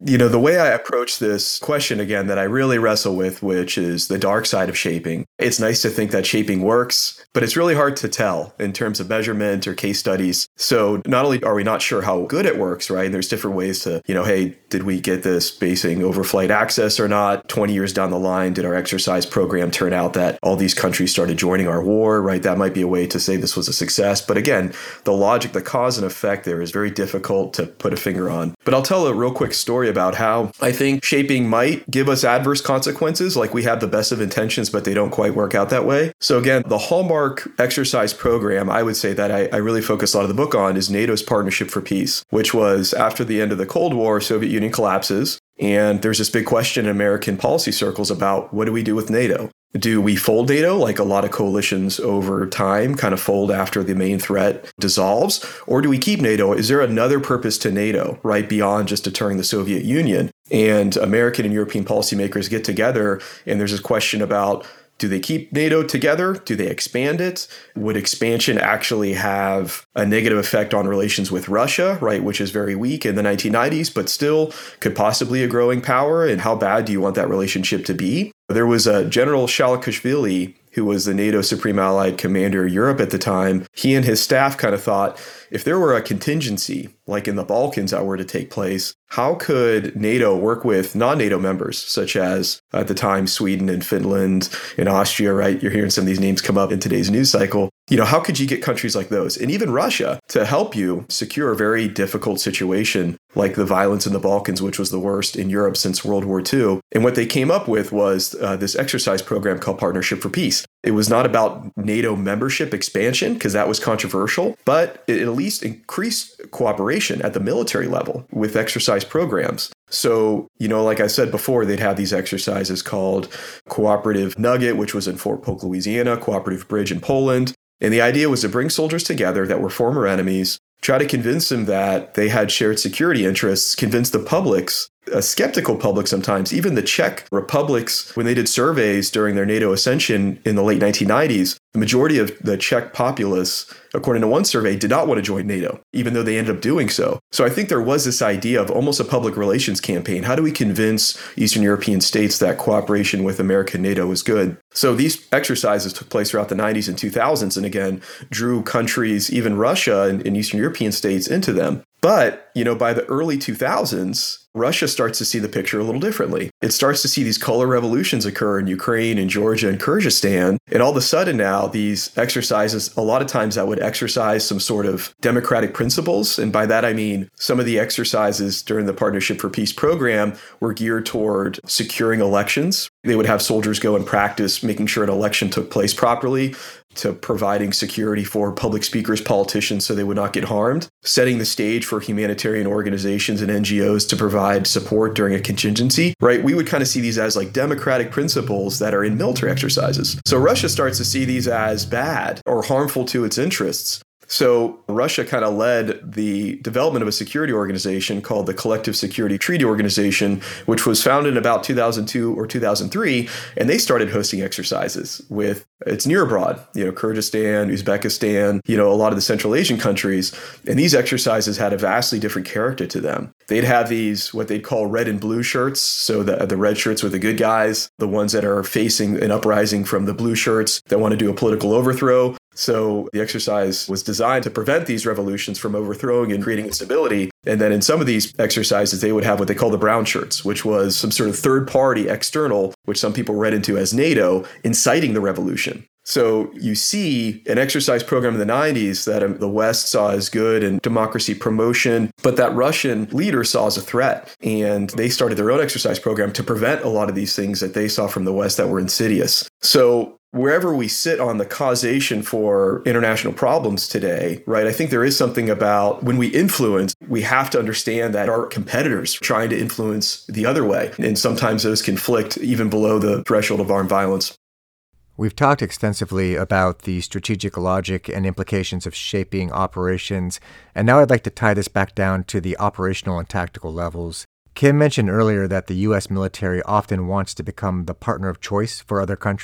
You know, the way I approach this question again that I really wrestle with, which is the dark side of shaping. It's nice to think that shaping works, but it's really hard to tell in terms of measurement or case studies. So not only are we not sure how good it works, right? There's different ways to, you know, hey, did we get this basing overflight access or not? twenty years down the line, did our exercise program turn out that all these countries started joining our war, right? That might be a way to say this was a success. But again, the logic, the cause and effect there is very difficult to put a finger on. But I'll tell a real quick story about how I think shaping might give us adverse consequences, like we have the best of intentions, but they don't quite work out that way. So again, the hallmark exercise program, I would say that I, I really focus a lot of the book on is NATO's Partnership for Peace, which was after the end of the Cold War, Soviet Union collapses. And there's this big question in American policy circles about what do we do with NATO? Do we fold NATO like a lot of coalitions over time kind of fold after the main threat dissolves? Or do we keep NATO? Is there another purpose to NATO, right, beyond just deterring the Soviet Union? And American and European policymakers get together, and there's this question about, do they keep NATO together? Do they expand it? Would expansion actually have a negative effect on relations with Russia, right, which is very weak in the nineteen nineties, but still could possibly a growing power? And how bad do you want that relationship to be? There was a General Shalikashvili, who was the NATO Supreme Allied Commander of Europe at the time. He and his staff kind of thought, if there were a contingency, like in the Balkans that were to take place, how could NATO work with non-NATO members, such as at the time Sweden and Finland and Austria, right? You're hearing some of these names come up in today's news cycle. You know, how could you get countries like those, and even Russia, to help you secure a very difficult situation like the violence in the Balkans, which was the worst in Europe since World War Two? And what they came up with was uh, this exercise program called Partnership for Peace. It was not about NATO membership expansion, because that was controversial, but it at least increased cooperation at the military level with exercise programs. So, you know, like I said before, they'd have these exercises called Cooperative Nugget, which was in Fort Polk, Louisiana, Cooperative Bridge in Poland. And the idea was to bring soldiers together that were former enemies, try to convince them that they had shared security interests, convince the publics, a skeptical public sometimes, even the Czech republics, when they did surveys during their NATO ascension in the late nineteen nineties, the majority of the Czech populace, according to one survey, did not want to join NATO, even though they ended up doing so. So I think there was this idea of almost a public relations campaign. How do we convince Eastern European states that cooperation with American NATO is good? So these exercises took place throughout the nineties and two thousands, and again, drew countries, even Russia and, and Eastern European states into them. But, you know, by the early two thousands, Russia starts to see the picture a little differently. It starts to see these color revolutions occur in Ukraine and Georgia and Kyrgyzstan. And all of a sudden now, these exercises, a lot of times that would exercise some sort of democratic principles. And by that, I mean some of the exercises during the Partnership for Peace program were geared toward securing elections. They would have soldiers go and practice making sure an election took place properly, to providing security for public speakers, politicians, so they would not get harmed, setting the stage for humanitarian organizations and N G Os to provide support during a contingency, right? We would kind of see these as like democratic principles that are in military exercises. So Russia starts to see these as bad or harmful to its interests. So Russia kind of led the development of a security organization called the Collective Security Treaty Organization, which was founded in about two thousand two or two thousand three. And they started hosting exercises with, it's near abroad, you know, Kyrgyzstan, Uzbekistan, you know, a lot of the Central Asian countries. And these exercises had a vastly different character to them. They'd have these, what they'd call red and blue shirts. So the, the red shirts were the good guys, the ones that are facing an uprising from the blue shirts that want to do a political overthrow. So the exercise was designed to prevent these revolutions from overthrowing and creating instability. And then in some of these exercises, they would have what they call the brown shirts, which was some sort of third party external, which some people read into as NATO, inciting the revolution. So you see an exercise program in the nineties that the West saw as good and democracy promotion, but that Russian leader saw as a threat. And they started their own exercise program to prevent a lot of these things that they saw from the West that were insidious. So wherever we sit on the causation for international problems today, right, I think there is something about when we influence, we have to understand that our competitors are trying to influence the other way. And sometimes those conflict even below the threshold of armed violence. We've talked extensively about the strategic logic and implications of shaping operations, and now I'd like to tie this back down to the operational and tactical levels. Kim mentioned earlier that the U S military often wants to become the partner of choice for other countries.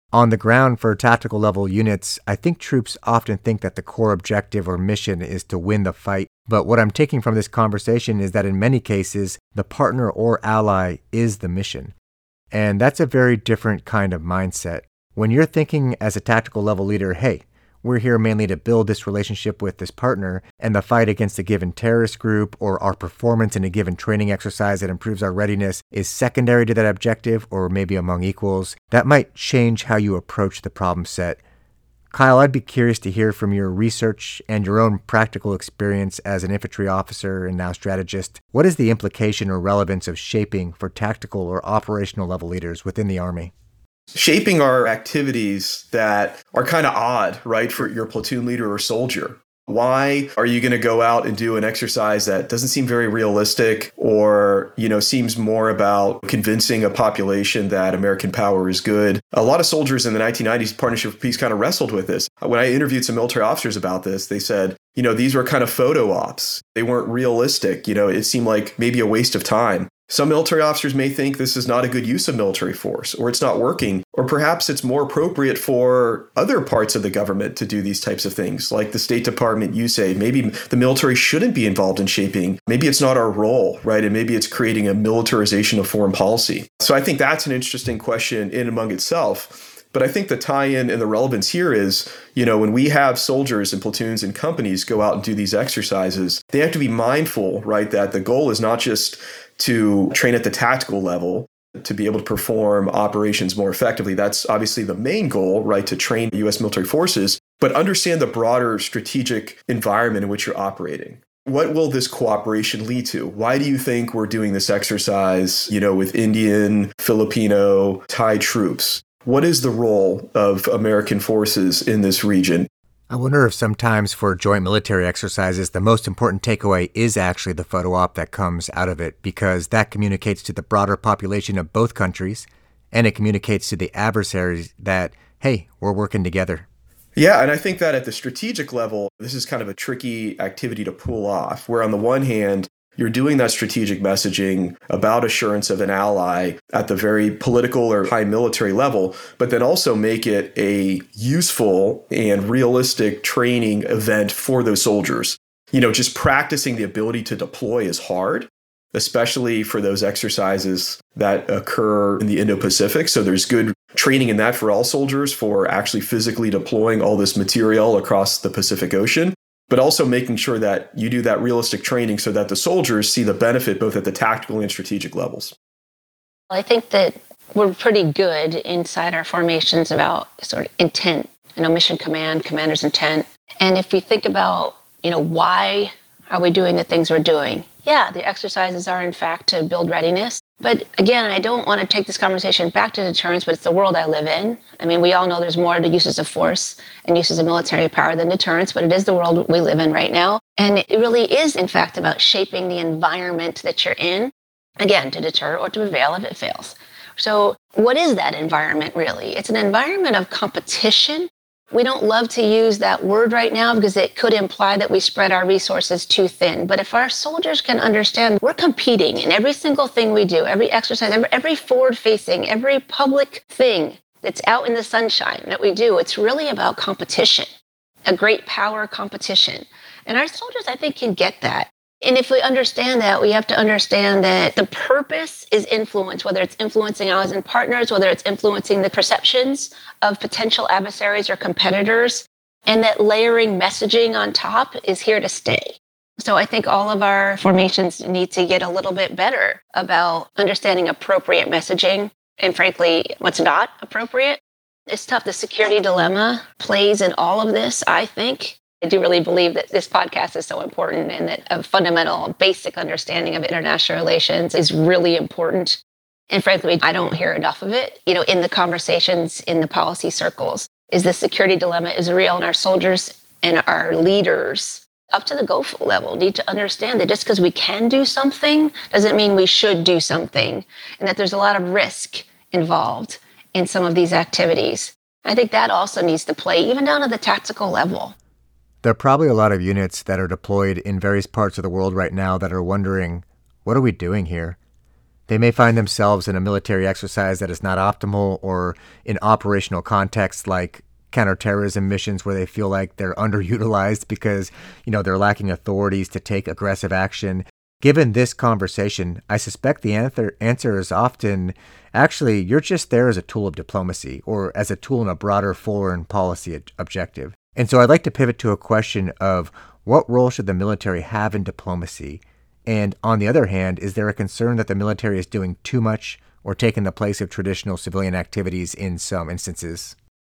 On the ground for tactical level units, I think troops often think that the core objective or mission is to win the fight. But what I'm taking from this conversation is that in many cases, the partner or ally is the mission. And that's a very different kind of mindset. When you're thinking as a tactical level leader, hey, we're here mainly to build this relationship with this partner, and the fight against a given terrorist group or our performance in a given training exercise that improves our readiness is secondary to that objective or maybe among equals, that might change how you approach the problem set. Kyle, I'd be curious to hear from your research and your own practical experience as an infantry officer and now strategist. What is the implication or relevance of shaping for tactical or operational level leaders within the Army? Shaping are activities that are kind of odd, right, for your platoon leader or soldier. Why are you going to go out and do an exercise that doesn't seem very realistic or, you know, seems more about convincing a population that American power is good? A lot of soldiers in the nineteen nineties Partnership for Peace kind of wrestled with this. When I interviewed some military officers about this, they said, you know, these were kind of photo ops. They weren't realistic. You know, it seemed like maybe a waste of time. Some military officers may think this is not a good use of military force, or it's not working, or perhaps it's more appropriate for other parts of the government to do these types of things, like the State Department, U S A I D. Maybe the military shouldn't be involved in shaping. Maybe it's not our role, right? And maybe it's creating a militarization of foreign policy. So I think that's an interesting question in and among itself. But I think the tie-in and the relevance here is, you know, when we have soldiers and platoons and companies go out and do these exercises, they have to be mindful, right, that the goal is not just to train at the tactical level, to be able to perform operations more effectively. That's obviously the main goal, right, to train U S military forces, but understand the broader strategic environment in which you're operating. What will this cooperation lead to? Why do you think we're doing this exercise, you know, with Indian, Filipino, Thai troops? What is the role of American forces in this region? I wonder if sometimes for joint military exercises, the most important takeaway is actually the photo op that comes out of it, because that communicates to the broader population of both countries, and it communicates to the adversaries that, hey, we're working together. Yeah, and I think that at the strategic level, this is kind of a tricky activity to pull off, where on the one hand, you're doing that strategic messaging about assurance of an ally at the very political or high military level, but then also make it a useful and realistic training event for those soldiers. You know, just practicing the ability to deploy is hard, especially for those exercises that occur in the Indo-Pacific. So there's good training in that for all soldiers for actually physically deploying all this material across the Pacific Ocean, but also making sure that you do that realistic training so that the soldiers see the benefit both at the tactical and strategic levels. I think that we're pretty good inside our formations about sort of intent, you know, mission command, commander's intent. And if we think about, you know, why are we doing the things we're doing? Yeah, the exercises are in fact to build readiness. But again, I don't want to take this conversation back to deterrence, but it's the world I live in. I mean, we all know there's more to uses of force and uses of military power than deterrence, but it is the world we live in right now. And it really is, in fact, about shaping the environment that you're in, again, to deter or to prevail if it fails. So what is that environment really? It's an environment of competition. We don't love to use that word right now because it could imply that we spread our resources too thin. But if our soldiers can understand we're competing in every single thing we do, every exercise, every, every forward-facing, every public thing that's out in the sunshine that we do, it's really about competition, a great power competition. And our soldiers, I think, can get that. And if we understand that, we have to understand that the purpose is influence, whether it's influencing allies and partners, whether it's influencing the perceptions of potential adversaries or competitors, and that layering messaging on top is here to stay. So I think all of our formations need to get a little bit better about understanding appropriate messaging and, frankly, what's not appropriate. It's tough. The security dilemma plays in all of this, I think. I do really believe that this podcast is so important and that a fundamental, basic understanding of international relations is really important. And frankly, I don't hear enough of it, you know, in the conversations in the policy circles. Is the security dilemma is real, and our soldiers and our leaders up to the G O F level need to understand that just because we can do something doesn't mean we should do something, and that there's a lot of risk involved in some of these activities. I think that also needs to play even down to the tactical level. There are probably a lot of units that are deployed in various parts of the world right now that are wondering, what are we doing here? They may find themselves in a military exercise that is not optimal, or in operational contexts like counterterrorism missions where they feel like they're underutilized because, you know, they're lacking authorities to take aggressive action. Given this conversation, I suspect the answer, answer is often, actually, you're just there as a tool of diplomacy or as a tool in a broader foreign policy objective. And so I'd like to pivot to a question of what role should the military have in diplomacy? And on the other hand, is there a concern that the military is doing too much or taking the place of traditional civilian activities in some instances?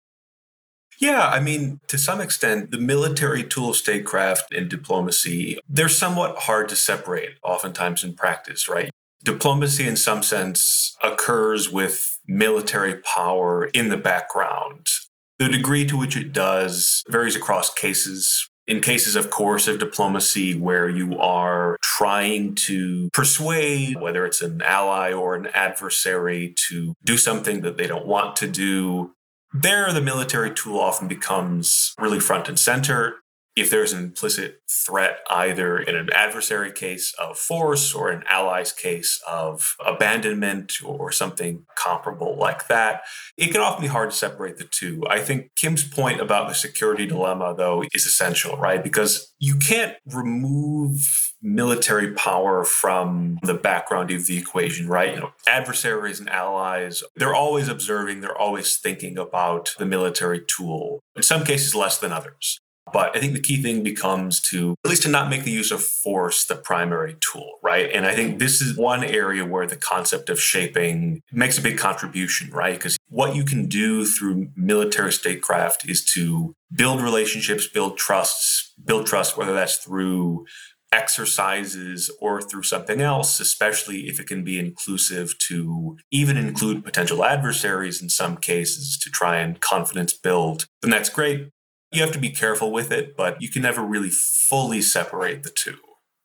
Yeah, I mean, to some extent, the military tool of statecraft and diplomacy, they're somewhat hard to separate, oftentimes in practice, right? Diplomacy, in some sense, occurs with military power in the background. The degree to which it does varies across cases. In cases of coercive diplomacy, where you are trying to persuade, whether it's an ally or an adversary, to do something that they don't want to do, there the military tool often becomes really front and center. If there's an implicit threat, either in an adversary case of force or an ally's case of abandonment or something comparable like that, it can often be hard to separate the two. I think Kim's point about the security dilemma, though, is essential, right? Because you can't remove military power from the background of the equation, right? You know, adversaries and allies, they're always observing, they're always thinking about the military tool, in some cases less than others. But I think the key thing becomes to, at least to not make the use of force the primary tool, right? And I think this is one area where the concept of shaping makes a big contribution, right? Because what you can do through military statecraft is to build relationships, build trusts, build trust, whether that's through exercises or through something else, especially if it can be inclusive to even include potential adversaries in some cases to try and confidence build, then that's great. You have to be careful with it, but you can never really fully separate the two.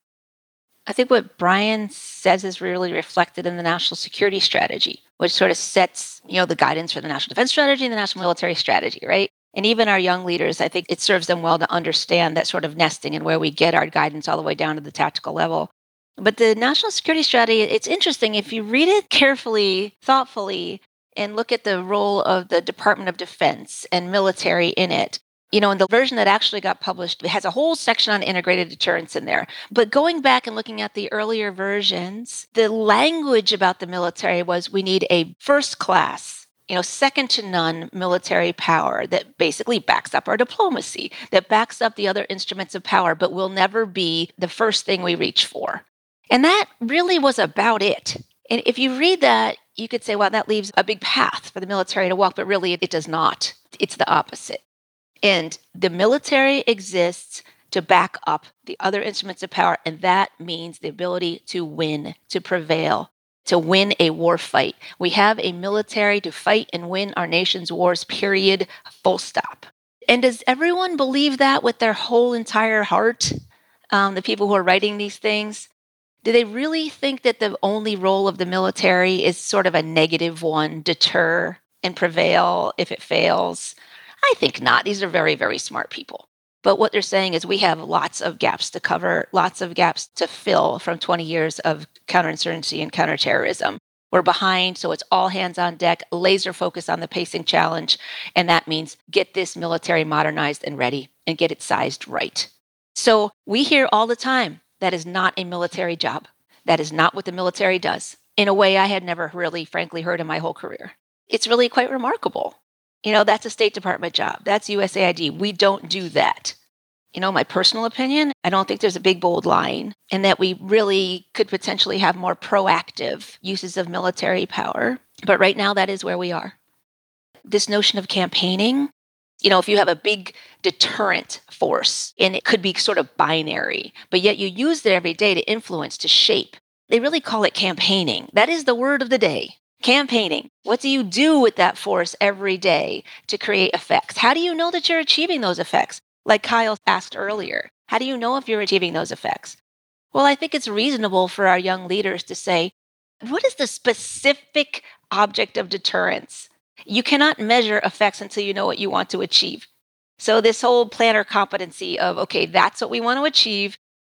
I think what Brian says is really reflected in the national security strategy, which sort of sets, you know, the guidance for the national defense strategy and the national military strategy, right? And even our young leaders, I think it serves them well to understand that sort of nesting and where we get our guidance all the way down to the tactical level. But the national security strategy, it's interesting. If you read it carefully, thoughtfully, and look at the role of the Department of Defense and military in it, you know, and the version that actually got published, it has a whole section on integrated deterrence in there. But going back and looking at the earlier versions, the language about the military was we need a first class, you know, second to none military power that basically backs up our diplomacy, that backs up the other instruments of power, but will never be the first thing we reach for. And that really was about it. And if you read that, you could say, well, that leaves a big path for the military to walk, but really it, it does not. It's the opposite. And the military exists to back up the other instruments of power, and that means the ability to win, to prevail, to win a war fight. We have a military to fight and win our nation's wars, period, full stop. And does everyone believe that with their whole entire heart? Um, the people who are writing these things? Do they really think that the only role of the military is sort of a negative one, deter and prevail if it fails? I think not. These are very, very smart people. But what they're saying is we have lots of gaps to cover, lots of gaps to fill from twenty years of counterinsurgency and counterterrorism. We're behind, so it's all hands on deck, laser focus on the pacing challenge. And that means get this military modernized and ready and get it sized right. So we hear all the time, that is not a military job. That is not what the military does, in a way I had never really, frankly, heard in my whole career. It's really quite remarkable. You know, that's a State Department job. That's U S A I D. We don't do that. You know, my personal opinion, I don't think there's a big, bold line, and that we really could potentially have more proactive uses of military power. But right now, that is where we are. This notion of campaigning, you know, if you have a big deterrent force, and it could be sort of binary, but yet you use it every day to influence, to shape. They really call it campaigning. That is the word of the day. Campaigning. What do you do with that force every day to create effects? How do you know that you're achieving those effects? Like Kyle asked earlier, how do you know if you're achieving those effects? Well, I think it's reasonable for our young leaders to say, what is the specific object of deterrence? You cannot measure effects until you know what you want to achieve. So this whole planner competency of, okay, that's what we want to achieve.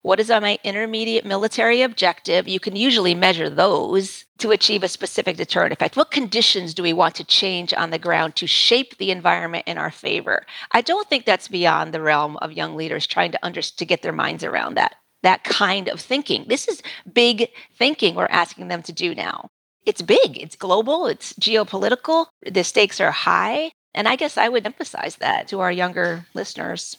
What is my intermediate military objective? You can usually measure those to achieve a specific deterrent effect. What conditions do we want to change on the ground to shape the environment in our favor? I don't think that's beyond the realm of young leaders trying to under, to get their minds around that, that kind of thinking. This is big thinking we're asking them to do now. It's big, it's global, it's geopolitical, the stakes are high. And I guess I would emphasize that to our younger listeners.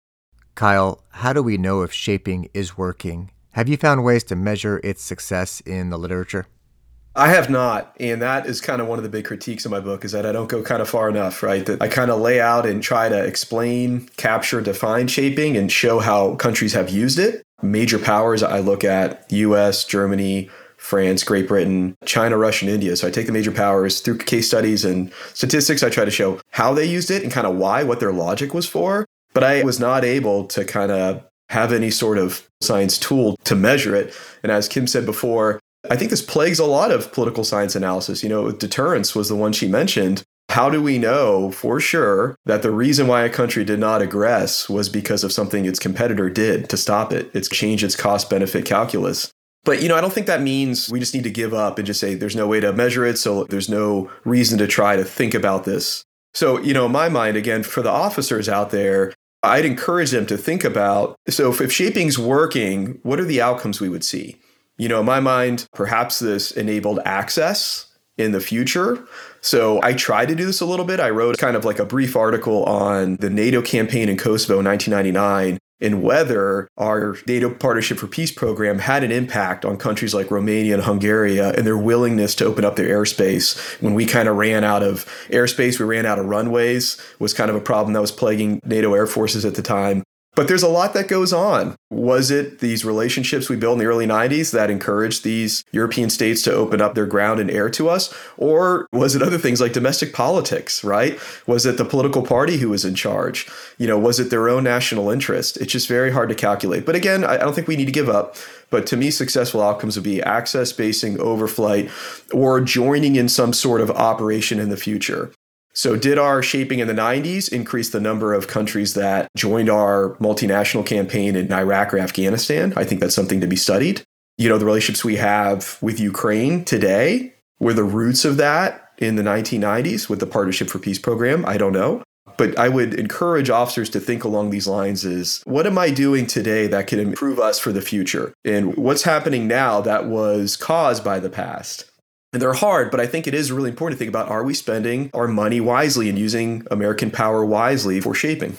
Kyle, how do we know if shaping is working? Have you found ways to measure its success in the literature? I have not. And that is kind of one of the big critiques of my book, is that I don't go kind of far enough, right? That I kind of lay out and try to explain, capture, define shaping and show how countries have used it. Major powers, I look at U S, Germany, France, Great Britain, China, Russia, and India. So I take the major powers through case studies and statistics. I try to show how they used it and kind of why, what their logic was for. But I was not able to kind of have any sort of science tool to measure it. And as Kim said before, I think this plagues a lot of political science analysis. You know, deterrence was the one she mentioned. How do we know for sure that the reason why a country did not aggress was because of something its competitor did to stop it? It's changed its cost-benefit calculus. But, you know, I don't think that means we just need to give up and just say there's no way to measure it, so there's no reason to try to think about this. So, you know, in my mind, again, for the officers out there, I'd encourage them to think about, so if, if shaping's working, what are the outcomes we would see? You know, in my mind, perhaps this enabled access in the future. So I tried to do this a little bit. I wrote kind of like a brief article on the NATO campaign in Kosovo in nineteen ninety-nine and whether our NATO Partnership for Peace program had an impact on countries like Romania and Hungary and their willingness to open up their airspace. When we kind of ran out of airspace, we ran out of runways, was kind of a problem that was plaguing NATO air forces at the time. But there's a lot that goes on. Was it these relationships we built in the early nineties that encouraged these European states to open up their ground and air to us? Or was it other things like domestic politics, right? Was it the political party who was in charge? You know, was it their own national interest? It's just very hard to calculate. But again, I don't think we need to give up. But to me, successful outcomes would be access, basing, overflight, or joining in some sort of operation in the future. So did our shaping in the nineties increase the number of countries that joined our multinational campaign in Iraq or Afghanistan? I think that's something to be studied. You know, the relationships we have with Ukraine today, were the roots of that in the nineteen nineties with the Partnership for Peace program? I don't know. But I would encourage officers to think along these lines is, what am I doing today that can improve us for the future? And what's happening now that was caused by the past? And they're hard, but I think it is really important to think about, are we spending our money wisely and using American power wisely for shaping?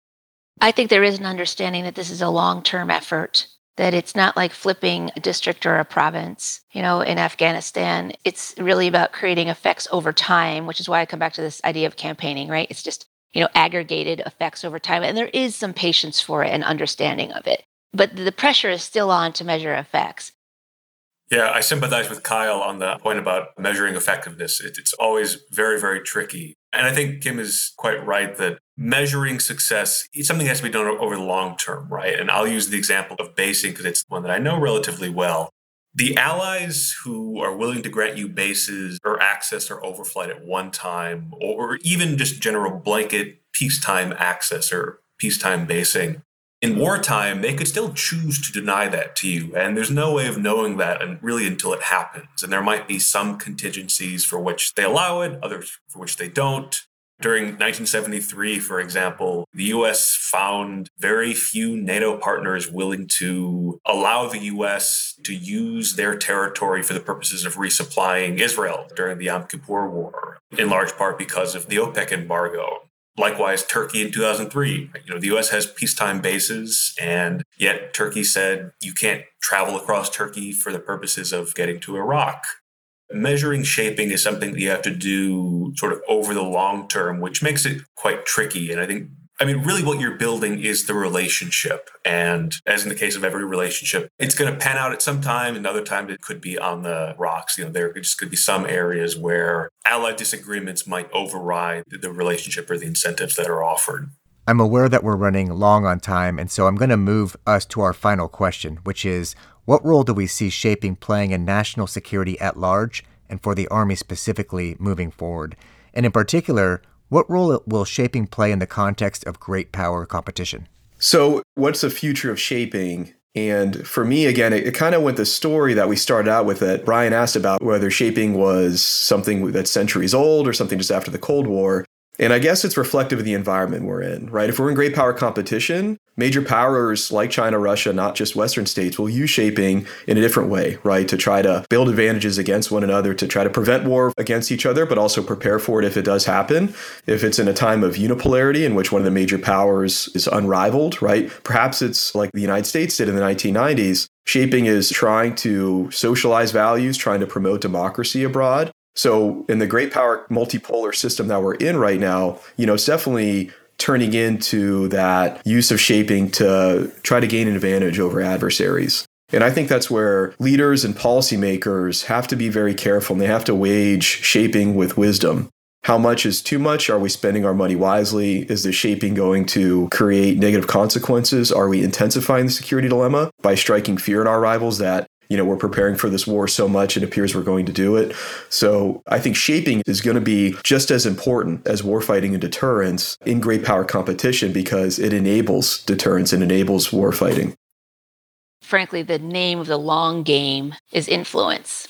I think there is an understanding that this is a long-term effort, that it's not like flipping a district or a province. You know, in Afghanistan, it's really about creating effects over time, which is why I come back to this idea of campaigning, right? It's just, you know, aggregated effects over time. And there is some patience for it and understanding of it. But the pressure is still on to measure effects. Yeah, I sympathize with Kyle on the point about measuring effectiveness. It, it's always very, very tricky. And I think Kim is quite right that measuring success is something that has to be done over the long term, right? And I'll use the example of basing because it's one that I know relatively well. The allies who are willing to grant you bases or access or overflight at one time, or even just general blanket peacetime access or peacetime basing, in wartime, they could still choose to deny that to you. And there's no way of knowing that and really until it happens. And there might be some contingencies for which they allow it, others for which they don't. During nineteen seventy-three, for example, the U S found very few NATO partners willing to allow the U S to use their territory for the purposes of resupplying Israel during the Yom Kippur War, in large part because of the OPEC embargo. Likewise, Turkey in two thousand three, you know, the U S has peacetime bases, and yet Turkey said you can't travel across Turkey for the purposes of getting to Iraq. Measuring shaping is something that you have to do sort of over the long term, which makes it quite tricky. And I think, I mean, really what you're building is the relationship. And as in the case of every relationship, it's going to pan out at some time, and other times it could be on the rocks. You know, there just could be some areas where allied disagreements might override the relationship or the incentives that are offered. I'm aware that we're running long on time, and so I'm going to move us to our final question, which is, what role do we see shaping playing in national security at large and for the Army specifically moving forward? And in particular, what role will shaping play in the context of great power competition? So what's the future of shaping? And for me, again, it, it kind of went the story that we started out with, that Brian asked about whether shaping was something that's centuries old or something just after the Cold War. And I guess it's reflective of the environment we're in, right? If we're in great power competition, major powers like China, Russia, not just Western states, will use shaping in a different way, right? To try to build advantages against one another, to try to prevent war against each other, but also prepare for it if it does happen. If it's in a time of unipolarity in which one of the major powers is unrivaled, right? Perhaps it's like the United States did in the nineteen nineties. Shaping is trying to socialize values, trying to promote democracy abroad. So in the great power multipolar system that we're in right now, you know, it's definitely turning into that use of shaping to try to gain an advantage over adversaries. And I think that's where leaders and policymakers have to be very careful, and they have to wage shaping with wisdom. How much is too much? Are we spending our money wisely? Is the shaping going to create negative consequences? Are we intensifying the security dilemma by striking fear in our rivals that, you know, we're preparing for this war so much it appears we're going to do it? So I think shaping is going to be just as important as warfighting and deterrence in great power competition, because it enables deterrence and enables warfighting. Frankly, the name of the long game is influence,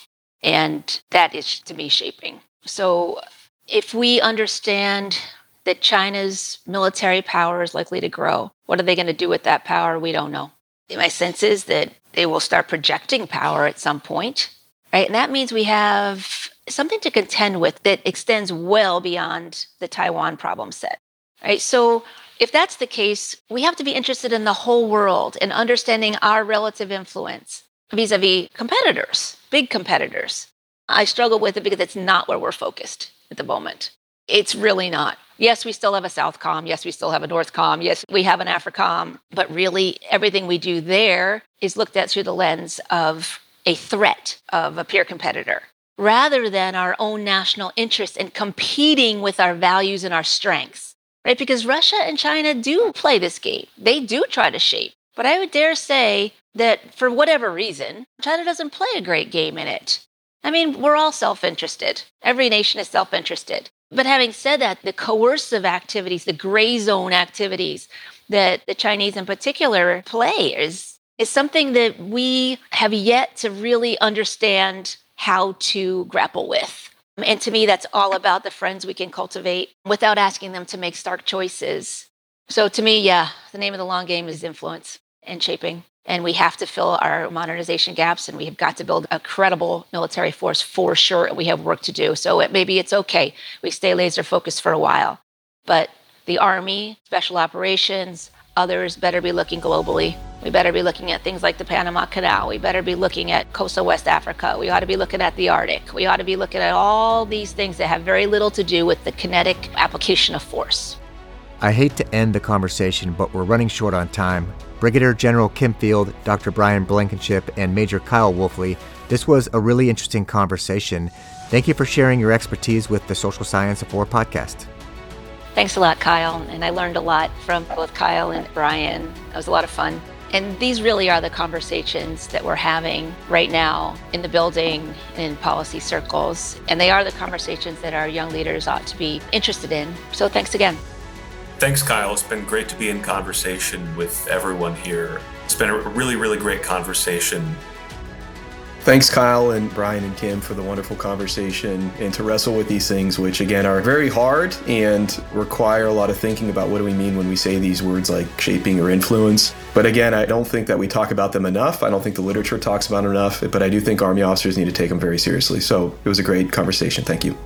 and that is, to me, shaping. So if we understand that China's military power is likely to grow, what are they going to do with that power? We don't know. My sense is that they will start projecting power at some point, right? And that means we have something to contend with that extends well beyond the Taiwan problem set, right? So if that's the case, we have to be interested in the whole world and understanding our relative influence vis-a-vis competitors, big competitors. I struggle with it because it's not where we're focused at the moment. It's really not. Yes, we still have a Southcom. Yes, we still have a Northcom. Yes, we have an AFRICOM. But really, everything we do there is looked at through the lens of a threat of a peer competitor, rather than our own national interests and competing with our values and our strengths, right? Because Russia and China do play this game. They do try to shape. But I would dare say that for whatever reason, China doesn't play a great game in it. I mean, we're all self-interested. Every nation is self-interested. But having said that, the coercive activities, the gray zone activities that the Chinese in particular play is, is something that we have yet to really understand how to grapple with. And to me, that's all about the friends we can cultivate without asking them to make stark choices. So to me, yeah, the name of the long game is influence and shaping. And we have to fill our modernization gaps, and we have got to build a credible military force for sure. And we have work to do. So it, maybe it's okay. We stay laser focused for a while. But the Army, special operations, others better be looking globally. We better be looking at things like the Panama Canal. We better be looking at coastal West Africa. We ought to be looking at the Arctic. We ought to be looking at all these things that have very little to do with the kinetic application of force. I hate to end the conversation, but we're running short on time. Brigadier General Kim Field, Doctor Brian Blankenship, and Major Kyle Wolfley, this was a really interesting conversation. Thank you for sharing your expertise with the Social Science of War podcast. Thanks a lot, Kyle. And I learned a lot from both Kyle and Brian. It was a lot of fun. And these really are the conversations that we're having right now in the building, in policy circles. And they are the conversations that our young leaders ought to be interested in. So thanks again. Thanks, Kyle. It's been great to be in conversation with everyone here. It's been a really, really great conversation. Thanks, Kyle and Brian and Kim, for the wonderful conversation and to wrestle with these things, which again are very hard and require a lot of thinking about what do we mean when we say these words like shaping or influence. But again, I don't think that we talk about them enough. I don't think the literature talks about them enough, but I do think Army officers need to take them very seriously. So it was a great conversation. Thank you.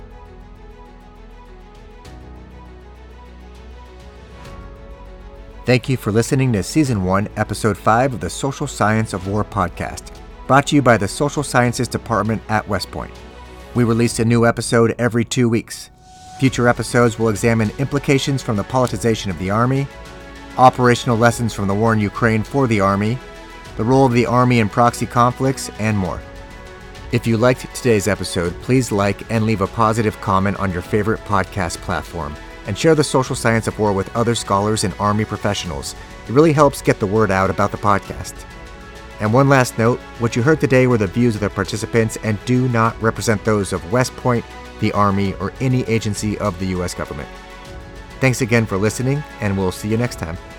Thank you for listening to Season one, Episode five of the Social Science of War podcast, brought to you by the Social Sciences Department at West Point. We release a new episode every two weeks. Future episodes will examine implications from the politicization of the Army, operational lessons from the war in Ukraine for the Army, the role of the Army in proxy conflicts, and more. If you liked today's episode, please like and leave a positive comment on your favorite podcast platform, and share the Social Science of War with other scholars and Army professionals. It really helps get the word out about the podcast. And one last note, what you heard today were the views of the participants and do not represent those of West Point, the Army, or any agency of the U S government. Thanks again for listening, and we'll see you next time.